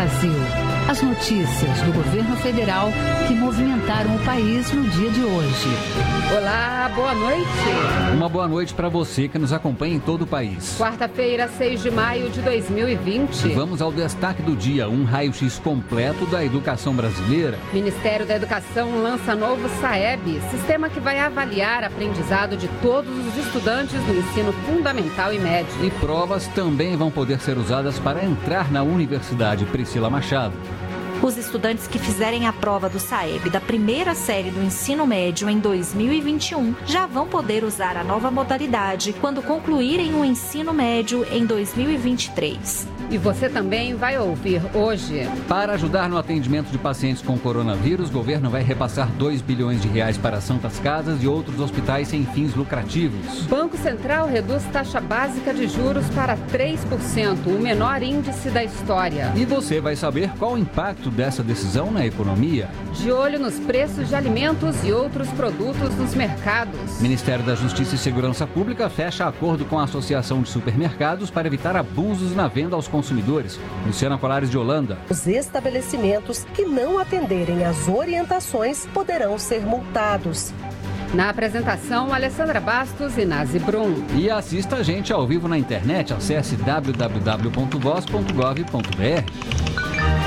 Brasil. As notícias do governo federal que movimentaram o país no dia de hoje. Olá, boa noite. Uma boa noite para você que nos acompanha em todo o país. Quarta-feira, 6 de maio de 2020. Vamos ao destaque do dia, um raio-x completo da educação brasileira. Ministério da Educação lança novo SAEB, sistema que vai avaliar aprendizado de todos os estudantes do ensino fundamental e médio. E provas também vão poder ser usadas para entrar na Universidade Priscila Machado. Os estudantes que fizerem a prova do SAEB da primeira série do ensino médio em 2021 já vão poder usar a nova modalidade quando concluírem o ensino médio em 2023. E você também vai ouvir hoje. Para ajudar no atendimento de pacientes com coronavírus, o governo vai repassar R$2 bilhões para santas casas e outros hospitais sem fins lucrativos. Banco Central reduz taxa básica de juros para 3%, o menor índice da história. E você vai saber qual o impacto dessa decisão na economia. De olho nos preços de alimentos e outros produtos nos mercados. Ministério da Justiça e Segurança Pública fecha acordo com a Associação de Supermercados para evitar abusos na venda aos consumidores. Luciana Colares de Holanda. Os estabelecimentos que não atenderem às orientações poderão ser multados. Na apresentação, Alessandra Bastos e Nazi Brum. E assista a gente ao vivo na internet. Acesse www.voz.gov.br.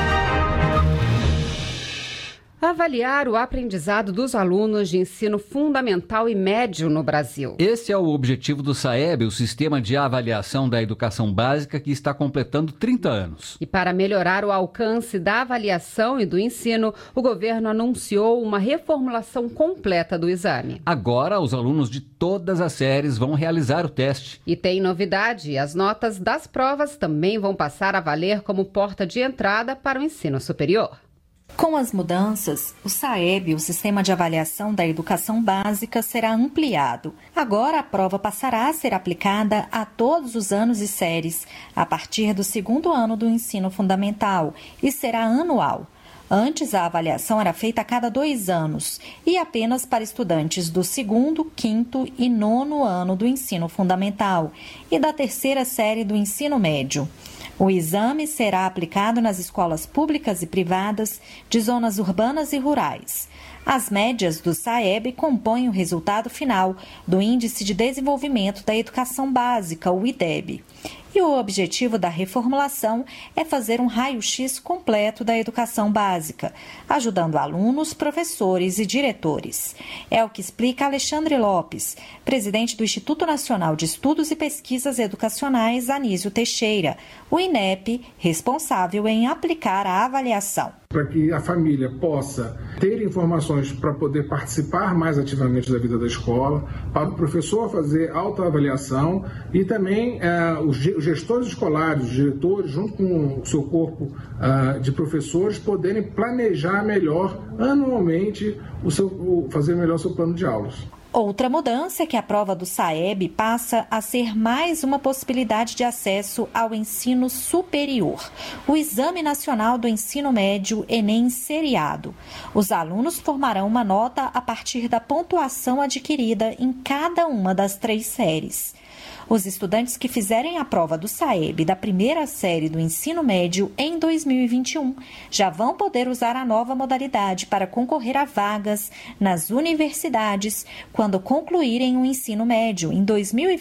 Avaliar o aprendizado dos alunos de ensino fundamental e médio no Brasil. Esse é o objetivo do SAEB, o Sistema de Avaliação da Educação Básica, que está completando 30 anos. E para melhorar o alcance da avaliação e do ensino, o governo anunciou uma reformulação completa do exame. Agora, os alunos de todas as séries vão realizar o teste. E tem novidade, as notas das provas também vão passar a valer como porta de entrada para o ensino superior. Com as mudanças, o SAEB, o Sistema de Avaliação da Educação Básica, será ampliado. Agora a prova passará a ser aplicada a todos os anos e séries, a partir do segundo ano do ensino fundamental, e será anual. Antes, a avaliação era feita a cada 2 anos e apenas para estudantes do segundo, quinto e nono ano do ensino fundamental e da terceira série do ensino médio. O exame será aplicado nas escolas públicas e privadas de zonas urbanas e rurais. As médias do SAEB compõem o resultado final do Índice de Desenvolvimento da Educação Básica, o IDEB. E o objetivo da reformulação é fazer um raio-x completo da educação básica, ajudando alunos, professores e diretores. É o que explica Alexandre Lopes, presidente do Instituto Nacional de Estudos e Pesquisas Educacionais Anísio Teixeira, o INEP, responsável em aplicar a avaliação. Para que a família possa ter informações para poder participar mais ativamente da vida da escola, para o professor fazer autoavaliação e também os gestores escolares, os diretores, junto com o seu corpo de professores, poderem planejar melhor anualmente fazer melhor o seu plano de aulas. Outra mudança é que a prova do SAEB passa a ser mais uma possibilidade de acesso ao ensino superior, o Exame Nacional do Ensino Médio, Enem seriado. Os alunos formarão uma nota a partir da pontuação adquirida em cada uma das 3 séries. Os estudantes que fizerem a prova do SAEB da primeira série do ensino médio em 2021 já vão poder usar a nova modalidade para concorrer a vagas nas universidades quando concluírem o ensino médio em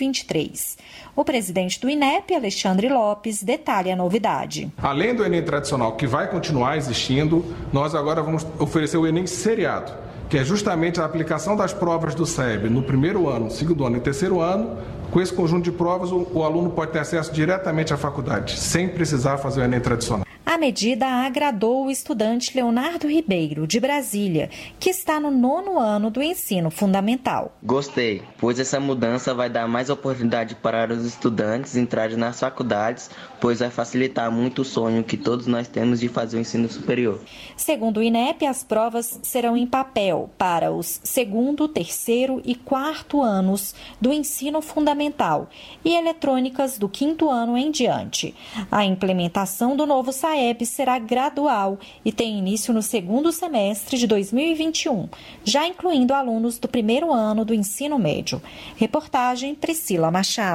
2023. O presidente do INEP, Alexandre Lopes, detalha a novidade. Além do Enem tradicional, que vai continuar existindo, nós agora vamos oferecer o Enem seriado, que é justamente a aplicação das provas do SAEB no primeiro ano, segundo ano e terceiro ano. Com esse conjunto de provas, o aluno pode ter acesso diretamente à faculdade, sem precisar fazer o Enem tradicional. A medida agradou o estudante Leonardo Ribeiro, de Brasília, que está no 9º ano do ensino fundamental. Gostei, pois essa mudança vai dar mais oportunidade para os estudantes entrarem nas faculdades, pois vai facilitar muito o sonho que todos nós temos de fazer o ensino superior. Segundo o INEP, as provas serão em papel para os 2º, 3º e 4º anos do ensino fundamental e eletrônicas do 5º ano em diante. A implementação do novo SAEB será gradual e tem início no 2º semestre de 2021, já incluindo alunos do 1º ano do ensino médio. Reportagem Priscila Machado.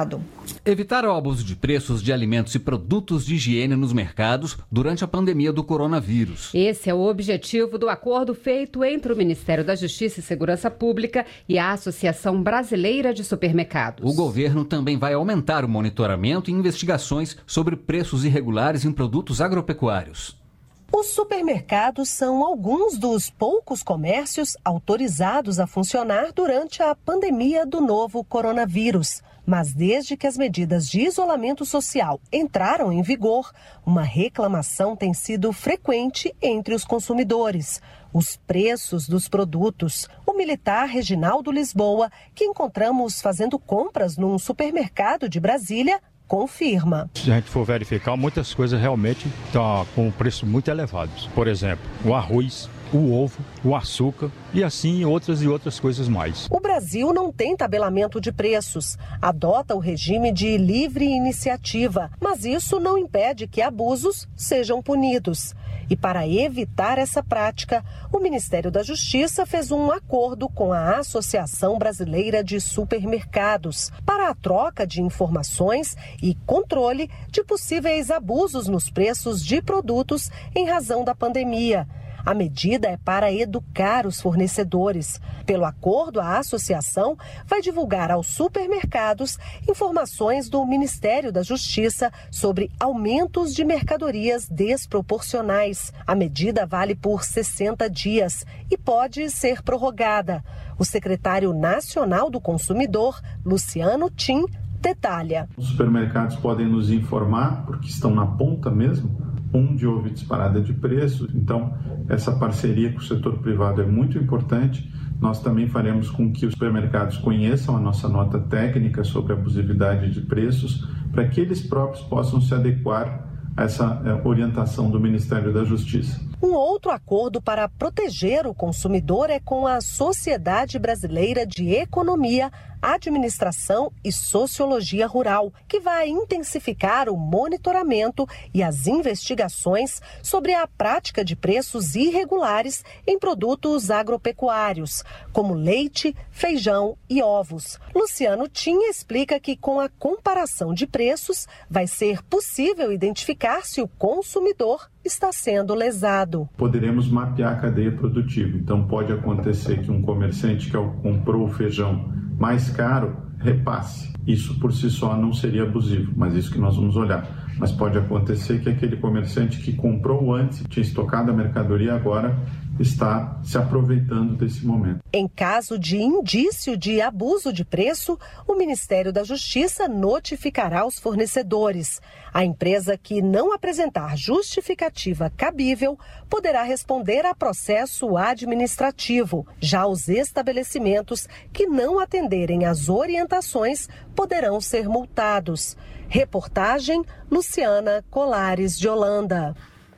Evitar o abuso de preços de alimentos e produtos de higiene nos mercados durante a pandemia do coronavírus. Esse é o objetivo do acordo feito entre o Ministério da Justiça e Segurança Pública e a Associação Brasileira de Supermercados. O governo também vai aumentar o monitoramento e investigações sobre preços irregulares em produtos agropecuários. Os supermercados são alguns dos poucos comércios autorizados a funcionar durante a pandemia do novo coronavírus. Mas desde que as medidas de isolamento social entraram em vigor, uma reclamação tem sido frequente entre os consumidores: os preços dos produtos. O militar Reginaldo Lisboa, que encontramos fazendo compras num supermercado de Brasília, confirma. Se a gente for verificar, muitas coisas realmente estão com preços muito elevados. Por exemplo, o arroz, o ovo, o açúcar e assim outras coisas mais. O Brasil não tem tabelamento de preços, adota o regime de livre iniciativa, mas isso não impede que abusos sejam punidos. E para evitar essa prática, o Ministério da Justiça fez um acordo com a Associação Brasileira de Supermercados para a troca de informações e controle de possíveis abusos nos preços de produtos em razão da pandemia. A medida é para educar os fornecedores. Pelo acordo, a associação vai divulgar aos supermercados informações do Ministério da Justiça sobre aumentos de mercadorias desproporcionais. A medida vale por 60 dias e pode ser prorrogada. O secretário nacional do consumidor, Luciano Tim, detalha. Os supermercados podem nos informar, porque estão na ponta mesmo, onde houve disparada de preços. Então, essa parceria com o setor privado é muito importante. Nós também faremos com que os supermercados conheçam a nossa nota técnica sobre abusividade de preços, para que eles próprios possam se adequar a essa orientação do Ministério da Justiça. Um outro acordo para proteger o consumidor é com a Sociedade Brasileira de Economia, Administração e Sociologia Rural, que vai intensificar o monitoramento e as investigações sobre a prática de preços irregulares em produtos agropecuários, como leite, feijão e ovos. Luciano Tim explica que com a comparação de preços vai ser possível identificar se o consumidor está sendo lesado. Poderemos mapear a cadeia produtiva. Então pode acontecer que um comerciante que comprou o feijão mais caro repasse. Isso por si só não seria abusivo, mas isso que nós vamos olhar. Mas pode acontecer que aquele comerciante que comprou antes, tinha estocado a mercadoria, agora está se aproveitando desse momento. Em caso de indício de abuso de preço, o Ministério da Justiça notificará os fornecedores. A empresa que não apresentar justificativa cabível poderá responder a processo administrativo. Já os estabelecimentos que não atenderem às orientações poderão ser multados. Reportagem Luciana Colares de Holanda.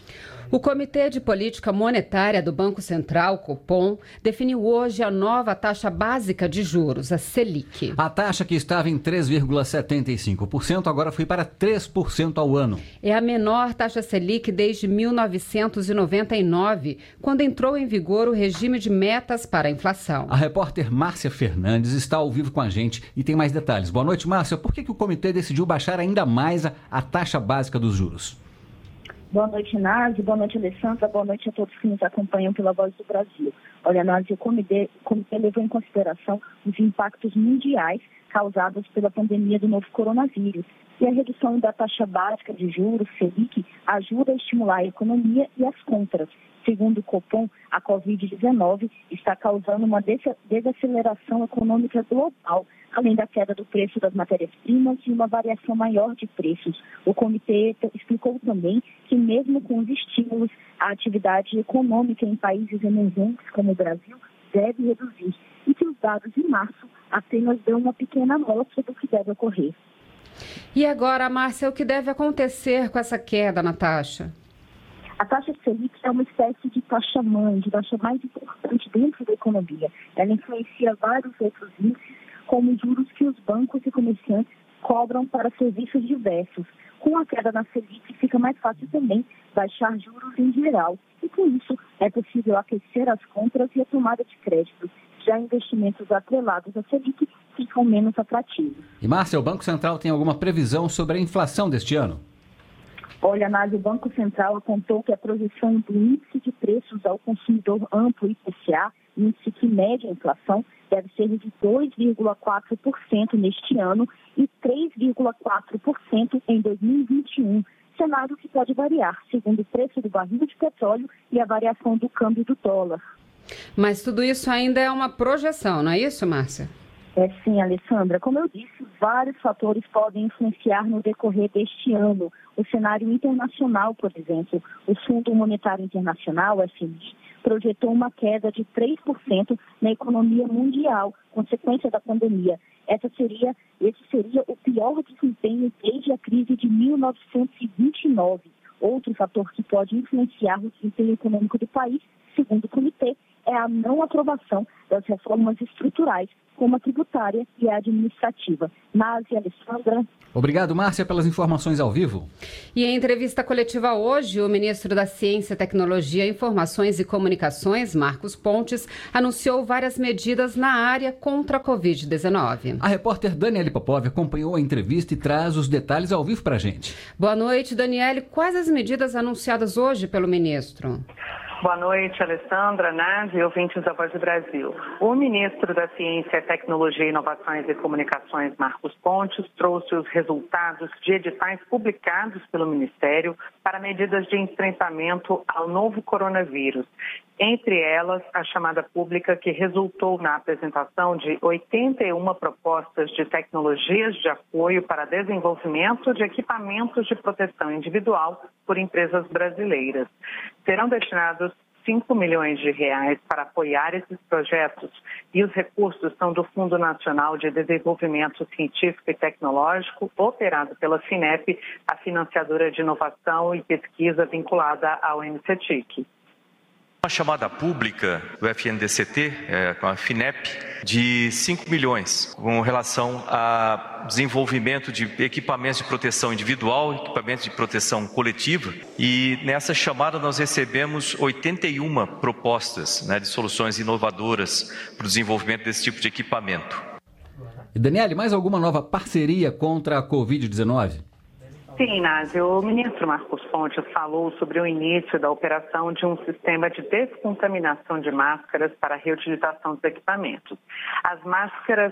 O Comitê de Política Monetária do Banco Central, Copom, definiu hoje a nova taxa básica de juros, a Selic. A taxa que estava em 3,75% agora foi para 3% ao ano. É a menor taxa Selic desde 1999, quando entrou em vigor o regime de metas para a inflação. A repórter Márcia Fernandes está ao vivo com a gente e tem mais detalhes. Boa noite, Márcia. Por que o comitê decidiu baixar ainda mais a taxa básica dos juros? Boa noite, Nádia. Boa noite, Alessandra. Boa noite a todos que nos acompanham pela Voz do Brasil. Olha, Nádia, o comitê levou em consideração os impactos mundiais causados pela pandemia do novo coronavírus. E a redução da taxa básica de juros, Selic, ajuda a estimular a economia e as compras. Segundo o Copom, a Covid-19 está causando uma desaceleração econômica global, além da queda do preço das matérias-primas e uma variação maior de preços. O comitê explicou também que, mesmo com os estímulos, a atividade econômica em países emergentes, como o Brasil, deve reduzir e que os dados de março apenas dão uma pequena amostra do que deve ocorrer. E agora, Márcia, o que deve acontecer com essa queda na taxa? A taxa Selic é uma espécie de taxa-mãe, de taxa mais importante dentro da economia. Ela influencia vários outros índices, como os juros que os bancos e comerciantes cobram para serviços diversos. Com a queda na Selic, fica mais fácil também baixar juros em geral. E com isso, é possível aquecer as compras e a tomada de crédito. Já investimentos atrelados à Selic ficam menos atrativos. E, Márcia, o Banco Central tem alguma previsão sobre a inflação deste ano? Olha, o Banco Central apontou que a projeção do índice de preços ao consumidor amplo IPCA, índice que mede a inflação, deve ser de 2,4% neste ano e 3,4% em 2021, cenário que pode variar segundo o preço do barril de petróleo e a variação do câmbio do dólar. Mas tudo isso ainda é uma projeção, não é isso, Márcia? Sim, Alessandra. Como eu disse, vários fatores podem influenciar no decorrer deste ano. O cenário internacional, por exemplo, o Fundo Monetário Internacional, FMI, projetou uma queda de 3% na economia mundial, consequência da pandemia. Esse seria o pior desempenho desde a crise de 1929. Outro fator que pode influenciar o desempenho econômico do país, segundo o comitê, é a não aprovação das reformas estruturais, como a tributária e a administrativa. Násia, Alessandra. Obrigado, Márcia, pelas informações ao vivo. E em entrevista coletiva hoje, o ministro da Ciência, Tecnologia, Informações e Comunicações, Marcos Pontes, anunciou várias medidas na área contra a Covid-19. A repórter Daniele Popov acompanhou a entrevista e traz os detalhes ao vivo para a gente. Boa noite, Daniele. Quais as medidas anunciadas hoje pelo ministro? Boa noite, Alessandra, Nádia e ouvintes da Voz do Brasil. O ministro da Ciência, Tecnologia, Inovações e Comunicações, Marcos Pontes, trouxe os resultados de editais publicados pelo Ministério para medidas de enfrentamento ao novo coronavírus. Entre elas, a chamada pública que resultou na apresentação de 81 propostas de tecnologias de apoio para desenvolvimento de equipamentos de proteção individual por empresas brasileiras. Serão destinados 5 milhões de reais para apoiar esses projetos e os recursos são do Fundo Nacional de Desenvolvimento Científico e Tecnológico, operado pela FINEP, a financiadora de inovação e pesquisa vinculada ao NCTIC. Uma chamada pública do FNDCT, com a FINEP, de 5 milhões com relação a desenvolvimento de equipamentos de proteção individual, equipamentos de proteção coletiva. E nessa chamada nós recebemos 81 propostas, de soluções inovadoras para o desenvolvimento desse tipo de equipamento. E Daniele, mais alguma nova parceria contra a Covid-19? Sim, Nádia. O ministro Marcos Pontes falou sobre o início da operação de um sistema de descontaminação de máscaras para a reutilização dos equipamentos. As máscaras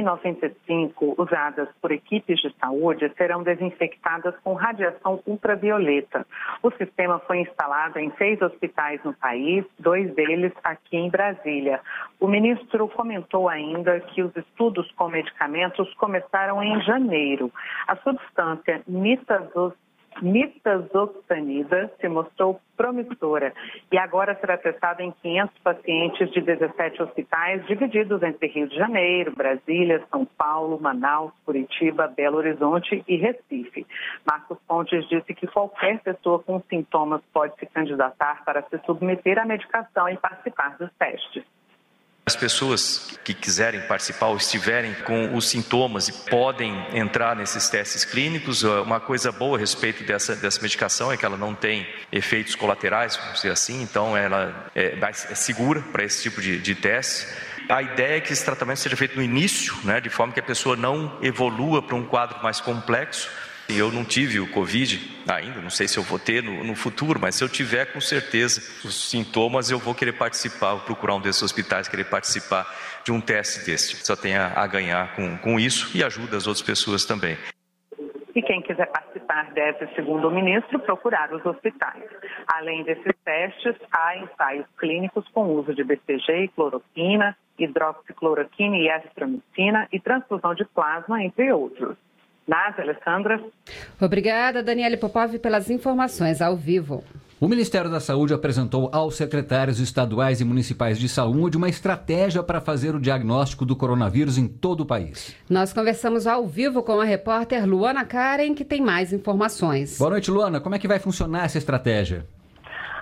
N95 usadas por equipes de saúde serão desinfectadas com radiação ultravioleta. O sistema foi instalado em 6 hospitais no país, 2 deles aqui em Brasília. O ministro comentou ainda que os estudos com medicamentos começaram em janeiro. A substância nitazoxanida se mostrou promissora e agora será testada em 500 pacientes de 17 hospitais divididos entre Rio de Janeiro, Brasília, São Paulo, Manaus, Curitiba, Belo Horizonte e Recife. Marcos Pontes disse que qualquer pessoa com sintomas pode se candidatar para se submeter à medicação e participar dos testes. As pessoas que quiserem participar ou estiverem com os sintomas e podem entrar nesses testes clínicos. Uma coisa boa a respeito dessa medicação é que ela não tem efeitos colaterais, vamos dizer assim, então ela é segura para esse tipo de teste. A ideia é que esse tratamento seja feito no início, de forma que a pessoa não evolua para um quadro mais complexo. Eu não tive o Covid ainda, não sei se eu vou ter no futuro, mas se eu tiver, com certeza, os sintomas, eu vou querer participar, vou procurar um desses hospitais, querer participar de um teste desse. Só tem a ganhar com isso e ajuda as outras pessoas também. E quem quiser participar deve, segundo o ministro, procurar os hospitais. Além desses testes, há ensaios clínicos com uso de BCG e cloroquina, hidroxicloroquina e ezitromicina e transfusão de plasma, entre outros. Nádia, Alessandra. Obrigada, Daniele Popov, pelas informações ao vivo. O Ministério da Saúde apresentou aos secretários estaduais e municipais de saúde uma estratégia para fazer o diagnóstico do coronavírus em todo o país. Nós conversamos ao vivo com a repórter Luana Karen, que tem mais informações. Boa noite, Luana. Como é que vai funcionar essa estratégia?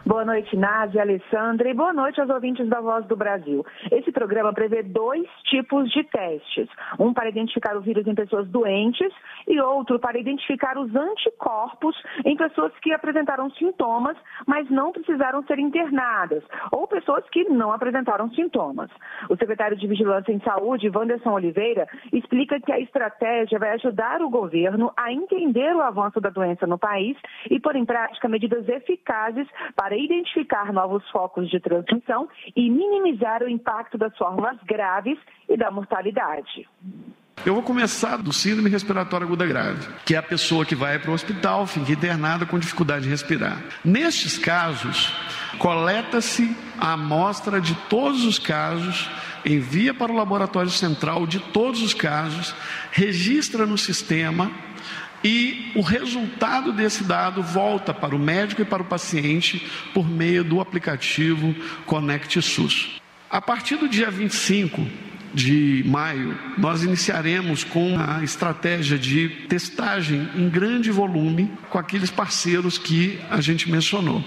Boa noite, Nádia, Alessandra, e boa noite aos ouvintes da Voz do Brasil. Esse programa prevê 2 tipos de testes. Um para identificar o vírus em pessoas doentes e outro para identificar os anticorpos em pessoas que apresentaram sintomas, mas não precisaram ser internadas, ou pessoas que não apresentaram sintomas. O secretário de Vigilância em Saúde, Wanderson Oliveira, explica que a estratégia vai ajudar o governo a entender o avanço da doença no país e pôr em prática medidas eficazes para identificar novos focos de transmissão e minimizar o impacto das formas graves e da mortalidade. Eu vou começar do síndrome respiratória aguda grave, que é a pessoa que vai para o hospital, fica internada com dificuldade de respirar. Nestes casos, coleta-se a amostra de todos os casos, envia para o laboratório central de todos os casos, registra no sistema e o resultado desse dado volta para o médico e para o paciente por meio do aplicativo Conect SUS. A partir do dia 25 de maio, nós iniciaremos com a estratégia de testagem em grande volume com aqueles parceiros que a gente mencionou.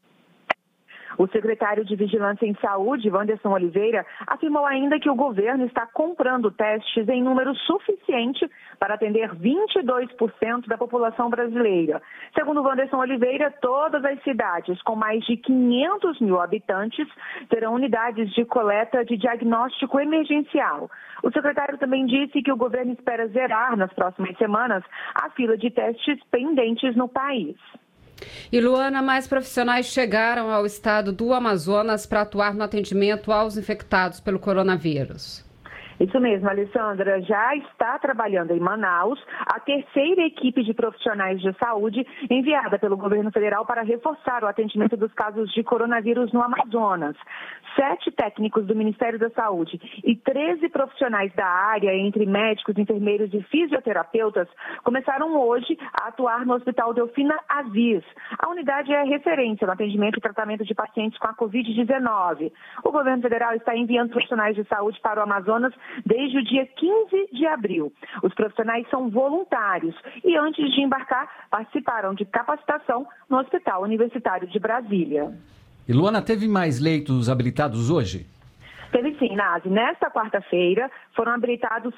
O secretário de Vigilância em Saúde, Wanderson Oliveira, afirmou ainda que o governo está comprando testes em número suficiente para atender 22% da população brasileira. Segundo Wanderson Oliveira, todas as cidades com mais de 500 mil habitantes terão unidades de coleta de diagnóstico emergencial. O secretário também disse que o governo espera zerar nas próximas semanas a fila de testes pendentes no país. E, Luana, mais profissionais chegaram ao estado do Amazonas para atuar no atendimento aos infectados pelo coronavírus. Isso mesmo, Alessandra. Já está trabalhando em Manaus a terceira equipe de profissionais de saúde enviada pelo governo federal para reforçar o atendimento dos casos de coronavírus no Amazonas. 7 técnicos do Ministério da Saúde e 13 profissionais da área, entre médicos, enfermeiros e fisioterapeutas, começaram hoje a atuar no Hospital Delfina Aziz. A unidade é referência no atendimento e tratamento de pacientes com a Covid-19. O governo federal está enviando profissionais de saúde para o Amazonas desde o dia 15 de abril. Os profissionais são voluntários e, antes de embarcar, participaram de capacitação no Hospital Universitário de Brasília. E, Luana, teve mais leitos habilitados hoje? Teve sim, Nazi. Nesta quarta-feira, foram habilitados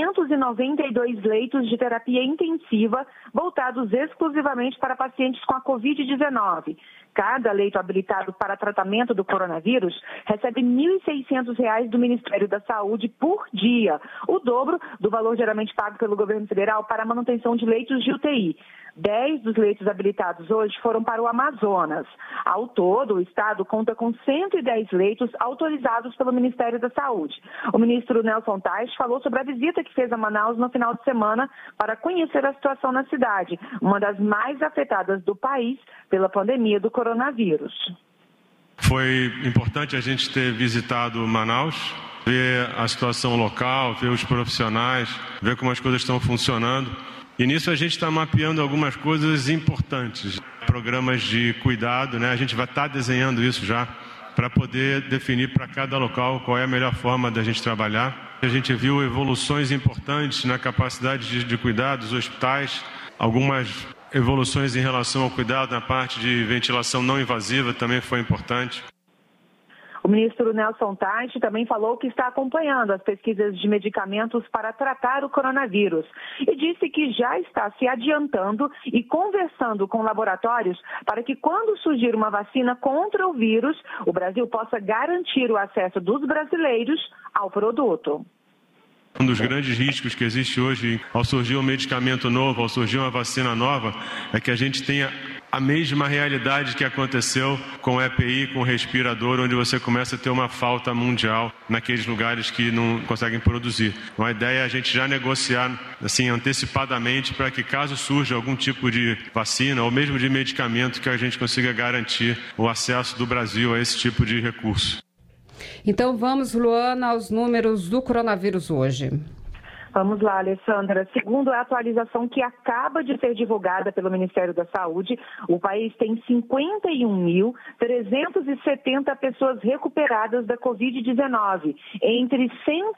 592 leitos de terapia intensiva voltados exclusivamente para pacientes com a Covid-19. Cada leito habilitado para tratamento do coronavírus recebe R$ 1.600 do Ministério da Saúde por dia, o dobro do valor geralmente pago pelo governo federal para a manutenção de leitos de UTI. 10 dos leitos habilitados hoje foram para o Amazonas. Ao todo, o estado conta com 110 leitos autorizados pelo Ministério da Saúde. O ministro Nelson Tais falou sobre a visita que fez a Manaus no final de semana para conhecer a situação na cidade, uma das mais afetadas do país pela pandemia do coronavírus. Foi importante a gente ter visitado Manaus, ver a situação local, ver os profissionais, ver como as coisas estão funcionando. E nisso a gente está mapeando algumas coisas importantes, programas de cuidado, né? A gente vai estar desenhando isso já para poder definir para cada local qual é a melhor forma da gente trabalhar. A gente viu evoluções importantes na capacidade de cuidar dos hospitais, algumas evoluções em relação ao cuidado na parte de ventilação não invasiva também foi importante. O ministro Nelson Tais também falou que está acompanhando as pesquisas de medicamentos para tratar o coronavírus e disse que já está se adiantando e conversando com laboratórios para que, quando surgir uma vacina contra o vírus, o Brasil possa garantir o acesso dos brasileiros ao produto. Um dos grandes riscos que existe hoje ao surgir um medicamento novo, ao surgir uma vacina nova, é que a gente tenha a mesma realidade que aconteceu com o EPI, com o respirador, onde você começa a ter uma falta mundial naqueles lugares que não conseguem produzir. Então, a ideia é a gente já negociar assim, antecipadamente para que, caso surja algum tipo de vacina ou mesmo de medicamento, que a gente consiga garantir o acesso do Brasil a esse tipo de recurso. Então vamos, Luana, aos números do coronavírus hoje. Vamos lá, Alessandra. Segundo a atualização que acaba de ser divulgada pelo Ministério da Saúde, o país tem 51.370 pessoas recuperadas da Covid-19, entre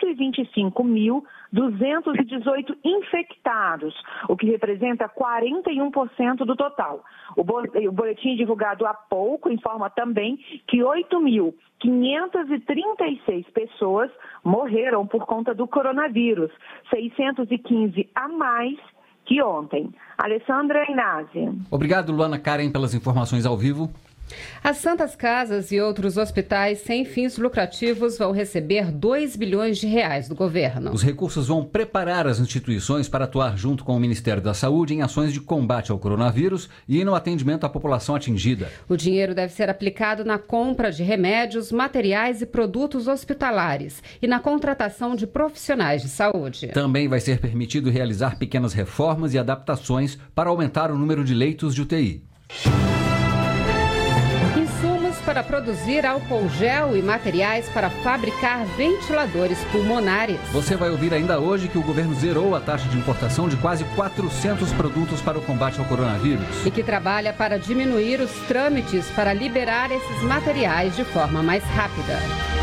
125.218 infectados, o que representa 41% do total. O boletim divulgado há pouco informa também que 8.536 pessoas morreram por conta do coronavírus, 615 a mais que ontem. Alessandra Inácio. Obrigado, Luana Karen, pelas informações ao vivo. As Santas Casas e outros hospitais sem fins lucrativos vão receber 2 bilhões de reais do governo. Os recursos vão preparar as instituições para atuar junto com o Ministério da Saúde em ações de combate ao coronavírus e no atendimento à população atingida. O dinheiro deve ser aplicado na compra de remédios, materiais e produtos hospitalares e na contratação de profissionais de saúde. Também vai ser permitido realizar pequenas reformas e adaptações para aumentar o número de leitos de UTI. Para produzir álcool gel e materiais para fabricar ventiladores pulmonares. Você vai ouvir ainda hoje que o governo zerou a taxa de importação de quase 400 produtos para o combate ao coronavírus. E que trabalha para diminuir os trâmites para liberar esses materiais de forma mais rápida.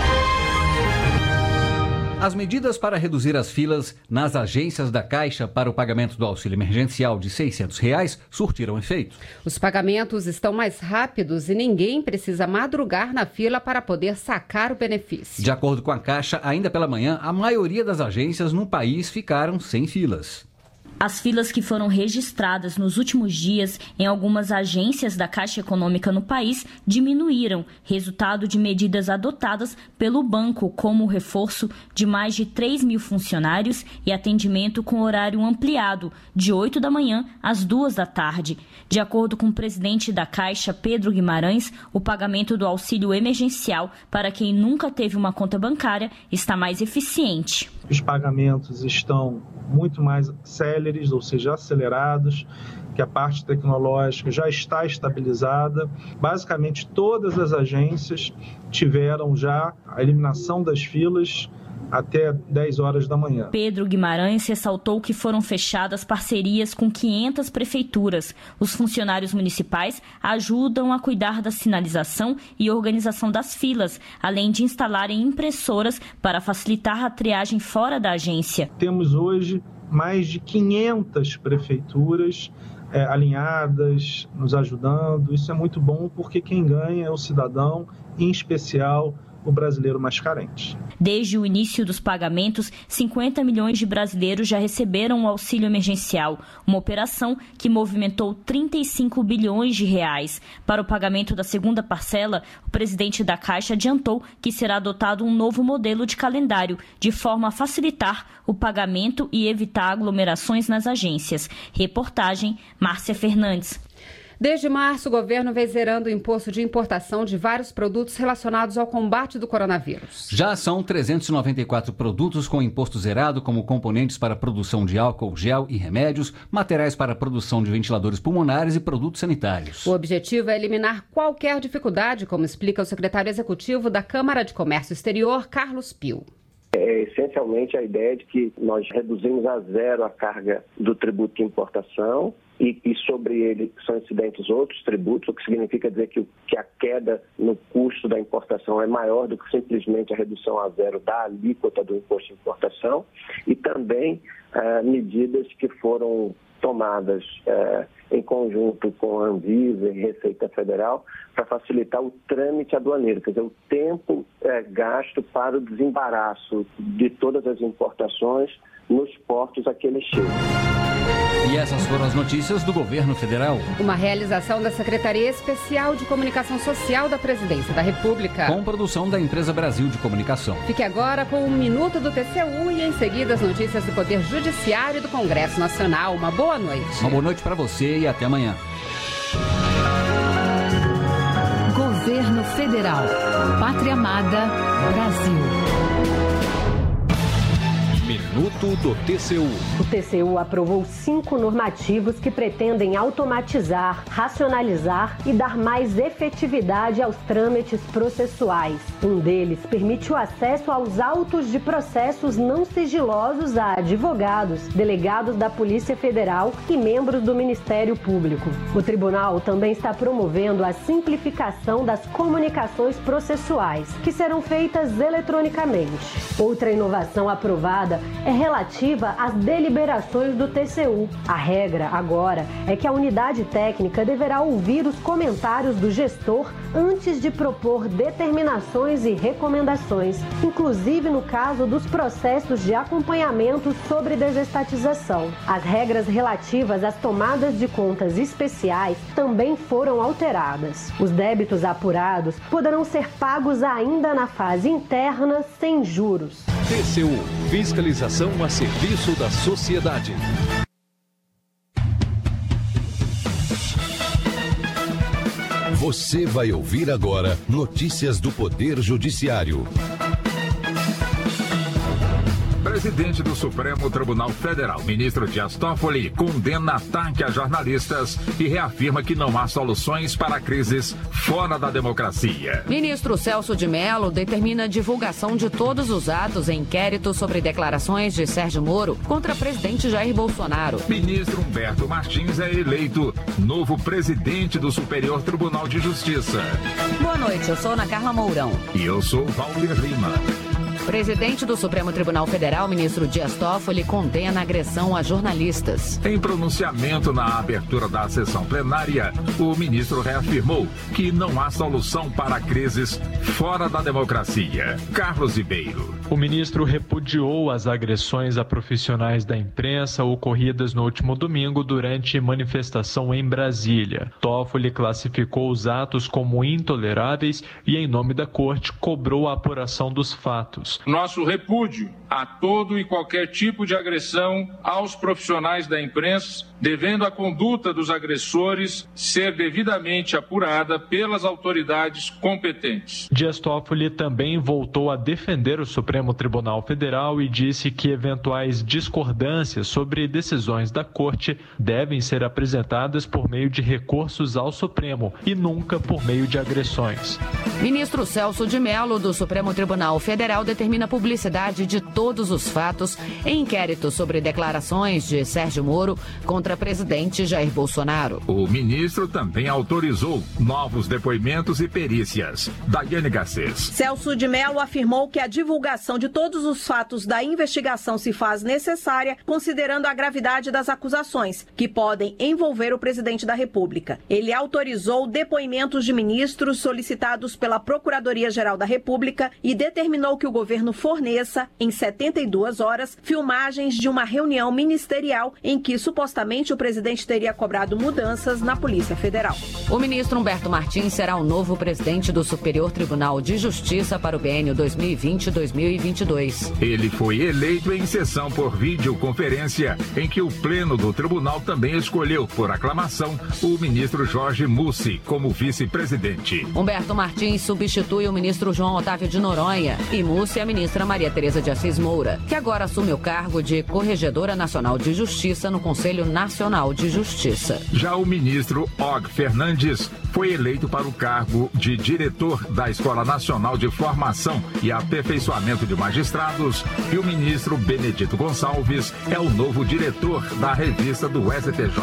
As medidas para reduzir as filas nas agências da Caixa para o pagamento do auxílio emergencial de R$ 600 surtiram efeito. Os pagamentos estão mais rápidos e ninguém precisa madrugar na fila para poder sacar o benefício. De acordo com a Caixa, ainda pela manhã, a maioria das agências no país ficaram sem filas. As filas que foram registradas nos últimos dias em algumas agências da Caixa Econômica no país diminuíram, resultado de medidas adotadas pelo banco, como o reforço de mais de 3 mil funcionários e atendimento com horário ampliado, de 8 da manhã às 2 da tarde. De acordo com o presidente da Caixa, Pedro Guimarães, o pagamento do auxílio emergencial para quem nunca teve uma conta bancária está mais eficiente. Os pagamentos estão muito mais céleres, ou seja, acelerados, que a parte tecnológica já está estabilizada. Basicamente, todas as agências tiveram já a eliminação das filas até 10 horas da manhã. Pedro Guimarães ressaltou que foram fechadas parcerias com 500 prefeituras. Os funcionários municipais ajudam a cuidar da sinalização e organização das filas, além de instalarem impressoras para facilitar a triagem fora da agência. Temos hoje mais de 500 prefeituras alinhadas, nos ajudando. Isso é muito bom porque quem ganha é o cidadão, em especial o brasileiro mais carente. Desde o início dos pagamentos, 50 milhões de brasileiros já receberam o auxílio emergencial, uma operação que movimentou 35 bilhões de reais. Para o pagamento da segunda parcela, o presidente da Caixa adiantou que será adotado um novo modelo de calendário, de forma a facilitar o pagamento e evitar aglomerações nas agências. Reportagem, Márcia Fernandes. Desde março, o governo vem zerando o imposto de importação de vários produtos relacionados ao combate do coronavírus. Já são 394 produtos com imposto zerado, como componentes para a produção de álcool, gel e remédios, materiais para a produção de ventiladores pulmonares e produtos sanitários. O objetivo é eliminar qualquer dificuldade, como explica o secretário executivo da Câmara de Comércio Exterior, Carlos Pio. É essencialmente a ideia de que nós reduzimos a zero a carga do tributo de importação e sobre ele são incidentes outros tributos, o que significa dizer que a queda no custo da importação é maior do que simplesmente a redução a zero da alíquota do imposto de importação e também medidas que foram tomadas em conjunto com a Anvisa e Receita Federal para facilitar o trâmite aduaneiro, quer dizer, o tempo gasto para o desembaraço de todas as importações nos portos a que eles chegam. E essas foram as notícias do governo federal. Uma realização da Secretaria Especial de Comunicação Social da Presidência da República. Com produção da Empresa Brasil de Comunicação. Fique agora com o Minuto do TCU e em seguida as notícias do Poder Judiciário e do Congresso Nacional. Uma boa noite. Uma boa noite para você e até amanhã. Governo Federal. Pátria Amada, Brasil. Minuto do TCU. O TCU aprovou 5 normativos que pretendem automatizar, racionalizar e dar mais efetividade aos trâmites processuais. Um deles permite o acesso aos autos de processos não sigilosos a advogados, delegados da Polícia Federal e membros do Ministério Público. O tribunal também está promovendo a simplificação das comunicações processuais, que serão feitas eletronicamente. Outra inovação aprovada é relativa às deliberações do TCU. A regra, agora, é que a unidade técnica deverá ouvir os comentários do gestor antes de propor determinações e recomendações, inclusive no caso dos processos de acompanhamento sobre desestatização. As regras relativas às tomadas de contas especiais também foram alteradas. Os débitos apurados poderão ser pagos ainda na fase interna sem juros. TCU, fiscalização a serviço da sociedade. Você vai ouvir agora notícias do Poder Judiciário. Presidente do Supremo Tribunal Federal, ministro Dias Toffoli, condena ataque a jornalistas e reafirma que não há soluções para crises fora da democracia. Ministro Celso de Mello determina a divulgação de todos os atos em inquérito sobre declarações de Sérgio Moro contra presidente Jair Bolsonaro. Ministro Humberto Martins é eleito novo presidente do Superior Tribunal de Justiça. Boa noite, eu sou Ana Carla Mourão. E eu sou Valdir Lima. Presidente do Supremo Tribunal Federal, ministro Dias Toffoli, condena a agressão a jornalistas. Em pronunciamento na abertura da sessão plenária, o ministro reafirmou que não há solução para crises fora da democracia. Carlos Ribeiro. O ministro repudiou as agressões a profissionais da imprensa ocorridas no último domingo durante manifestação em Brasília. Toffoli classificou os atos como intoleráveis e, em nome da corte, cobrou a apuração dos fatos. Nosso repúdio a todo e qualquer tipo de agressão aos profissionais da imprensa, devendo a conduta dos agressores ser devidamente apurada pelas autoridades competentes. Dias Toffoli também voltou a defender o Supremo Tribunal Federal e disse que eventuais discordâncias sobre decisões da Corte devem ser apresentadas por meio de recursos ao Supremo e nunca por meio de agressões. Ministro Celso de Mello, do Supremo Tribunal Federal, determina a publicidade de todos os fatos em inquérito sobre declarações de Sérgio Moro contra o presidente Jair Bolsonaro. O ministro também autorizou novos depoimentos e perícias. Daiane Garcês. Celso de Mello afirmou que a divulgação de todos os fatos da investigação se faz necessária, considerando a gravidade das acusações, que podem envolver o presidente da República. Ele autorizou depoimentos de ministros solicitados pela Procuradoria-Geral da República e determinou que o governo forneça, em 72 horas, filmagens de uma reunião ministerial em que supostamente o presidente teria cobrado mudanças na Polícia Federal. O ministro Humberto Martins será o novo presidente do Superior Tribunal de Justiça para o biênio 2020-2022. Ele foi eleito em sessão por videoconferência, em que o pleno do tribunal também escolheu, por aclamação, o ministro Jorge Mussi como vice-presidente. Humberto Martins substitui o ministro João Otávio de Noronha e Mussi a ministra Maria Tereza de Assis Moura, que agora assume o cargo de Corregedora Nacional de Justiça no Conselho Nacional de Justiça. Já o ministro Og Fernandes foi eleito para o cargo de diretor da Escola Nacional de Formação e Aperfeiçoamento de Magistrados e o ministro Benedito Gonçalves é o novo diretor da revista do STJ.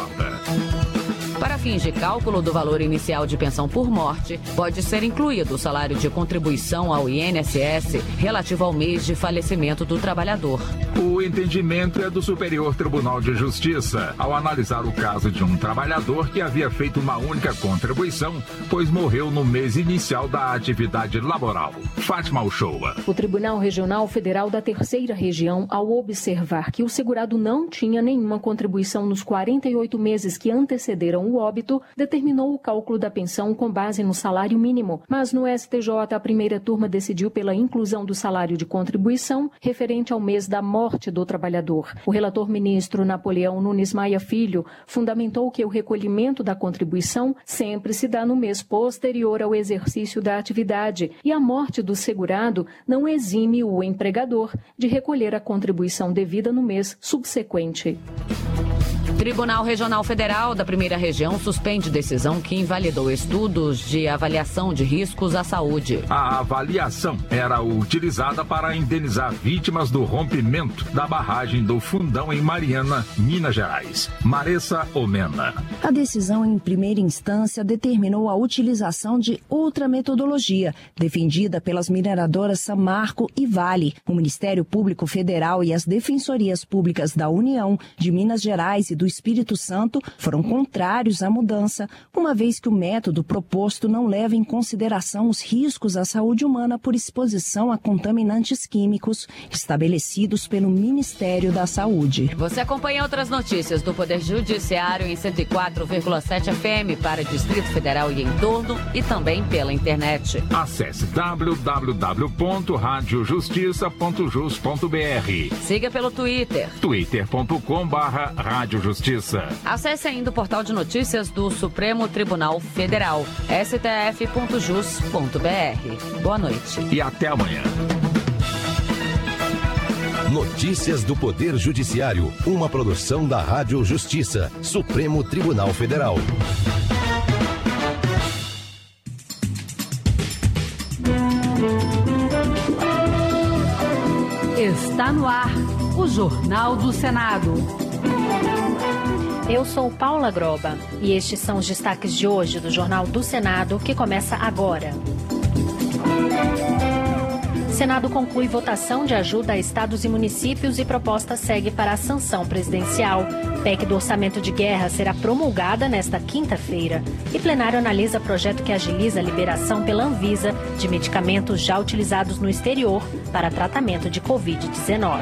Para fins de cálculo do valor inicial de pensão por morte, pode ser incluído o salário de contribuição ao INSS relativo ao mês de falecimento do trabalhador. O entendimento é do Superior Tribunal de Justiça, ao analisar o caso de um trabalhador que havia feito uma única contribuição, pois morreu no mês inicial da atividade laboral. Fátima Uchoa. O Tribunal Regional Federal da Terceira Região, ao observar que o segurado não tinha nenhuma contribuição nos 48 meses que antecederam do óbito, determinou o cálculo da pensão com base no salário mínimo, mas no STJ a primeira turma decidiu pela inclusão do salário de contribuição referente ao mês da morte do trabalhador. O relator ministro Napoleão Nunes Maia Filho fundamentou que o recolhimento da contribuição sempre se dá no mês posterior ao exercício da atividade e a morte do segurado não exime o empregador de recolher a contribuição devida no mês subsequente. Tribunal Regional Federal da Primeira Região suspende decisão que invalidou estudos de avaliação de riscos à saúde. A avaliação era utilizada para indenizar vítimas do rompimento da barragem do Fundão em Mariana, Minas Gerais. Maressa Omena. A decisão em primeira instância determinou a utilização de outra metodologia, defendida pelas mineradoras Samarco e Vale. O Ministério Público Federal e as Defensorias Públicas da União, de Minas Gerais e do Espírito Santo foram contrários à mudança, uma vez que o método proposto não leva em consideração os riscos à saúde humana por exposição a contaminantes químicos estabelecidos pelo Ministério da Saúde. Você acompanha outras notícias do Poder Judiciário em 104,7 FM para Distrito Federal e entorno e também pela internet. Acesse www.radiojustiça.jus.br. Siga pelo Twitter. twitter.com/radiojustiça. Acesse ainda o portal de notícias do Supremo Tribunal Federal, stf.jus.br. Boa noite. E até amanhã. Notícias do Poder Judiciário, uma produção da Rádio Justiça, Supremo Tribunal Federal. Está no ar o Jornal do Senado. Eu sou Paula Groba e estes são os destaques de hoje do Jornal do Senado, que começa agora. Senado conclui votação de ajuda a estados e municípios e proposta segue para a sanção presidencial. PEC do orçamento de guerra será promulgada nesta quinta-feira. E plenário analisa projeto que agiliza a liberação pela Anvisa de medicamentos já utilizados no exterior para tratamento de Covid-19.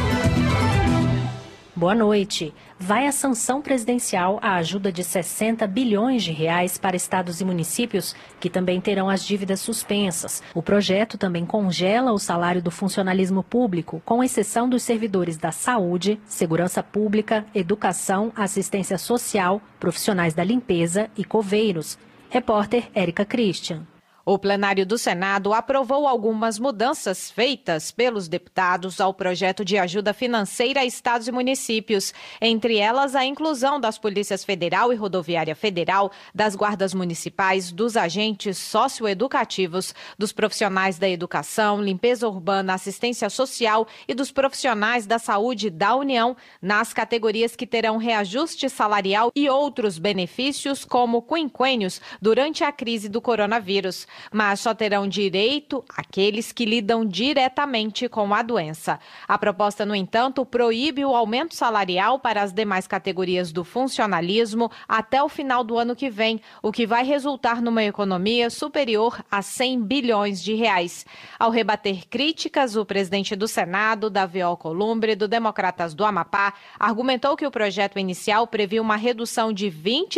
Boa noite. Vai a sanção presidencial a ajuda de 60 bilhões de reais para estados e municípios, que também terão as dívidas suspensas. O projeto também congela o salário do funcionalismo público, com exceção dos servidores da saúde, segurança pública, educação, assistência social, profissionais da limpeza e coveiros. Repórter Érica Christian. O plenário do Senado aprovou algumas mudanças feitas pelos deputados ao projeto de ajuda financeira a estados e municípios, entre elas a inclusão das Polícias Federal e Rodoviária Federal, das guardas municipais, dos agentes socioeducativos, dos profissionais da educação, limpeza urbana, assistência social e dos profissionais da saúde da União, nas categorias que terão reajuste salarial e outros benefícios, como quinquênios, durante a crise do coronavírus. Mas só terão direito aqueles que lidam diretamente com a doença. A proposta, no entanto, proíbe o aumento salarial para as demais categorias do funcionalismo até o final do ano que vem, o que vai resultar numa economia superior a 100 bilhões de reais. Ao rebater críticas, o presidente do Senado, Davi Alcolumbre, do Democratas do Amapá, argumentou que o projeto inicial previa uma redução de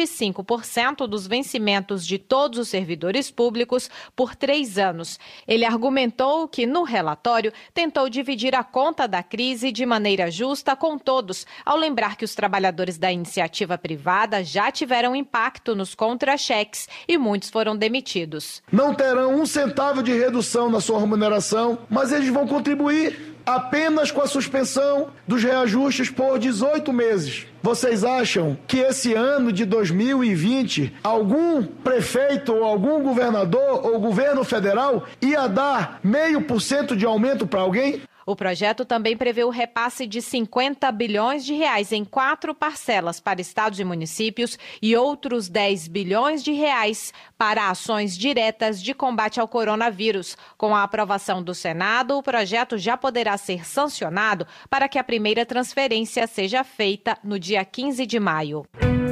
25% dos vencimentos de todos os servidores públicos por 3 anos. Ele argumentou que, no relatório, tentou dividir a conta da crise de maneira justa com todos, ao lembrar que os trabalhadores da iniciativa privada já tiveram impacto nos contra-cheques e muitos foram demitidos. Não terão 1 centavo de redução na sua remuneração, mas eles vão contribuir apenas com a suspensão dos reajustes por 18 meses. Vocês acham que esse ano de 2020, algum prefeito ou algum governador ou governo federal ia dar 0,5% de aumento para alguém? O projeto também prevê o repasse de 50 bilhões de reais em 4 parcelas para estados e municípios e outros 10 bilhões de reais para ações diretas de combate ao coronavírus. Com a aprovação do Senado, o projeto já poderá ser sancionado para que a primeira transferência seja feita no dia 15 de maio.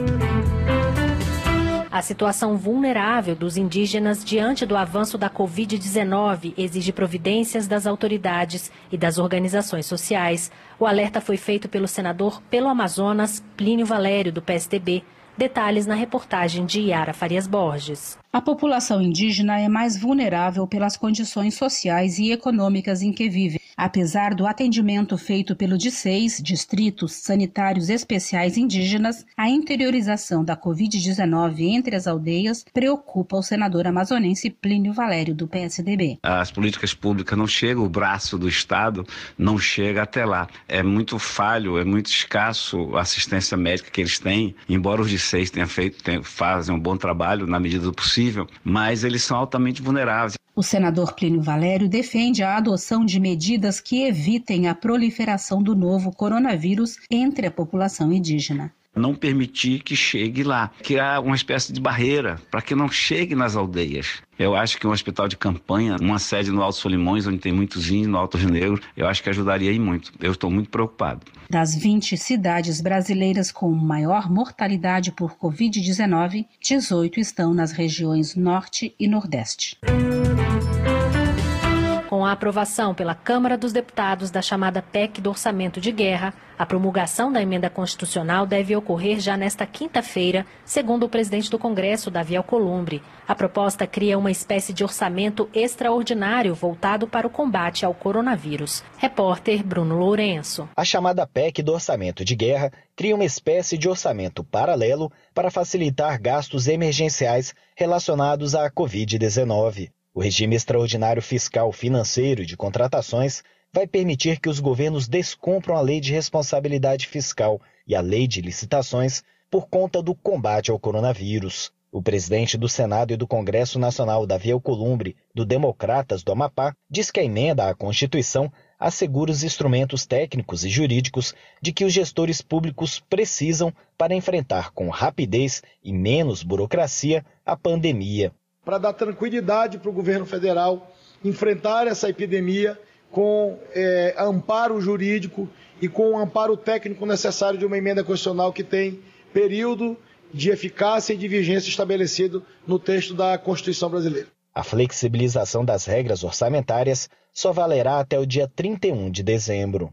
A situação vulnerável dos indígenas diante do avanço da Covid-19 exige providências das autoridades e das organizações sociais. O alerta foi feito pelo senador pelo Amazonas, Plínio Valério, do PSDB. Detalhes na reportagem de Yara Farias Borges. A população indígena é mais vulnerável pelas condições sociais e econômicas em que vive. Apesar do atendimento feito pelo DICEIS, Distritos Sanitários Especiais Indígenas, a interiorização da Covid-19 entre as aldeias preocupa o senador amazonense Plínio Valério, do PSDB. As políticas públicas não chegam, o braço do Estado não chega até lá. É muito falho, é muito escasso a assistência médica que eles têm, embora os DICEIS fazem um bom trabalho na medida do possível, mas eles são altamente vulneráveis. O senador Plínio Valério defende a adoção de medidas que evitem a proliferação do novo coronavírus entre a população indígena. Não permitir que chegue lá, criar uma espécie de barreira para que não chegue nas aldeias. Eu acho que um hospital de campanha, uma sede no Alto Solimões, onde tem muitos índios, no Alto Rio Negro, eu acho que ajudaria aí muito. Eu estou muito preocupado. Das 20 cidades brasileiras com maior mortalidade por Covid-19, 18 estão nas regiões Norte e Nordeste. Com a aprovação pela Câmara dos Deputados da chamada PEC do Orçamento de Guerra, a promulgação da emenda constitucional deve ocorrer já nesta quinta-feira, segundo o presidente do Congresso, Davi Alcolumbre. A proposta cria uma espécie de orçamento extraordinário voltado para o combate ao coronavírus. Repórter Bruno Lourenço. A chamada PEC do Orçamento de Guerra cria uma espécie de orçamento paralelo para facilitar gastos emergenciais relacionados à Covid-19. O regime extraordinário fiscal, financeiro e de contratações vai permitir que os governos descumpram a Lei de Responsabilidade Fiscal e a Lei de Licitações por conta do combate ao coronavírus. O presidente do Senado e do Congresso Nacional, Davi Alcolumbre, do Democratas do Amapá, diz que a emenda à Constituição assegura os instrumentos técnicos e jurídicos de que os gestores públicos precisam para enfrentar com rapidez e menos burocracia a pandemia. Para dar tranquilidade para o governo federal enfrentar essa epidemia com amparo jurídico e com o amparo técnico necessário de uma emenda constitucional que tem período de eficácia e de vigência estabelecido no texto da Constituição brasileira. A flexibilização das regras orçamentárias só valerá até o dia 31 de dezembro.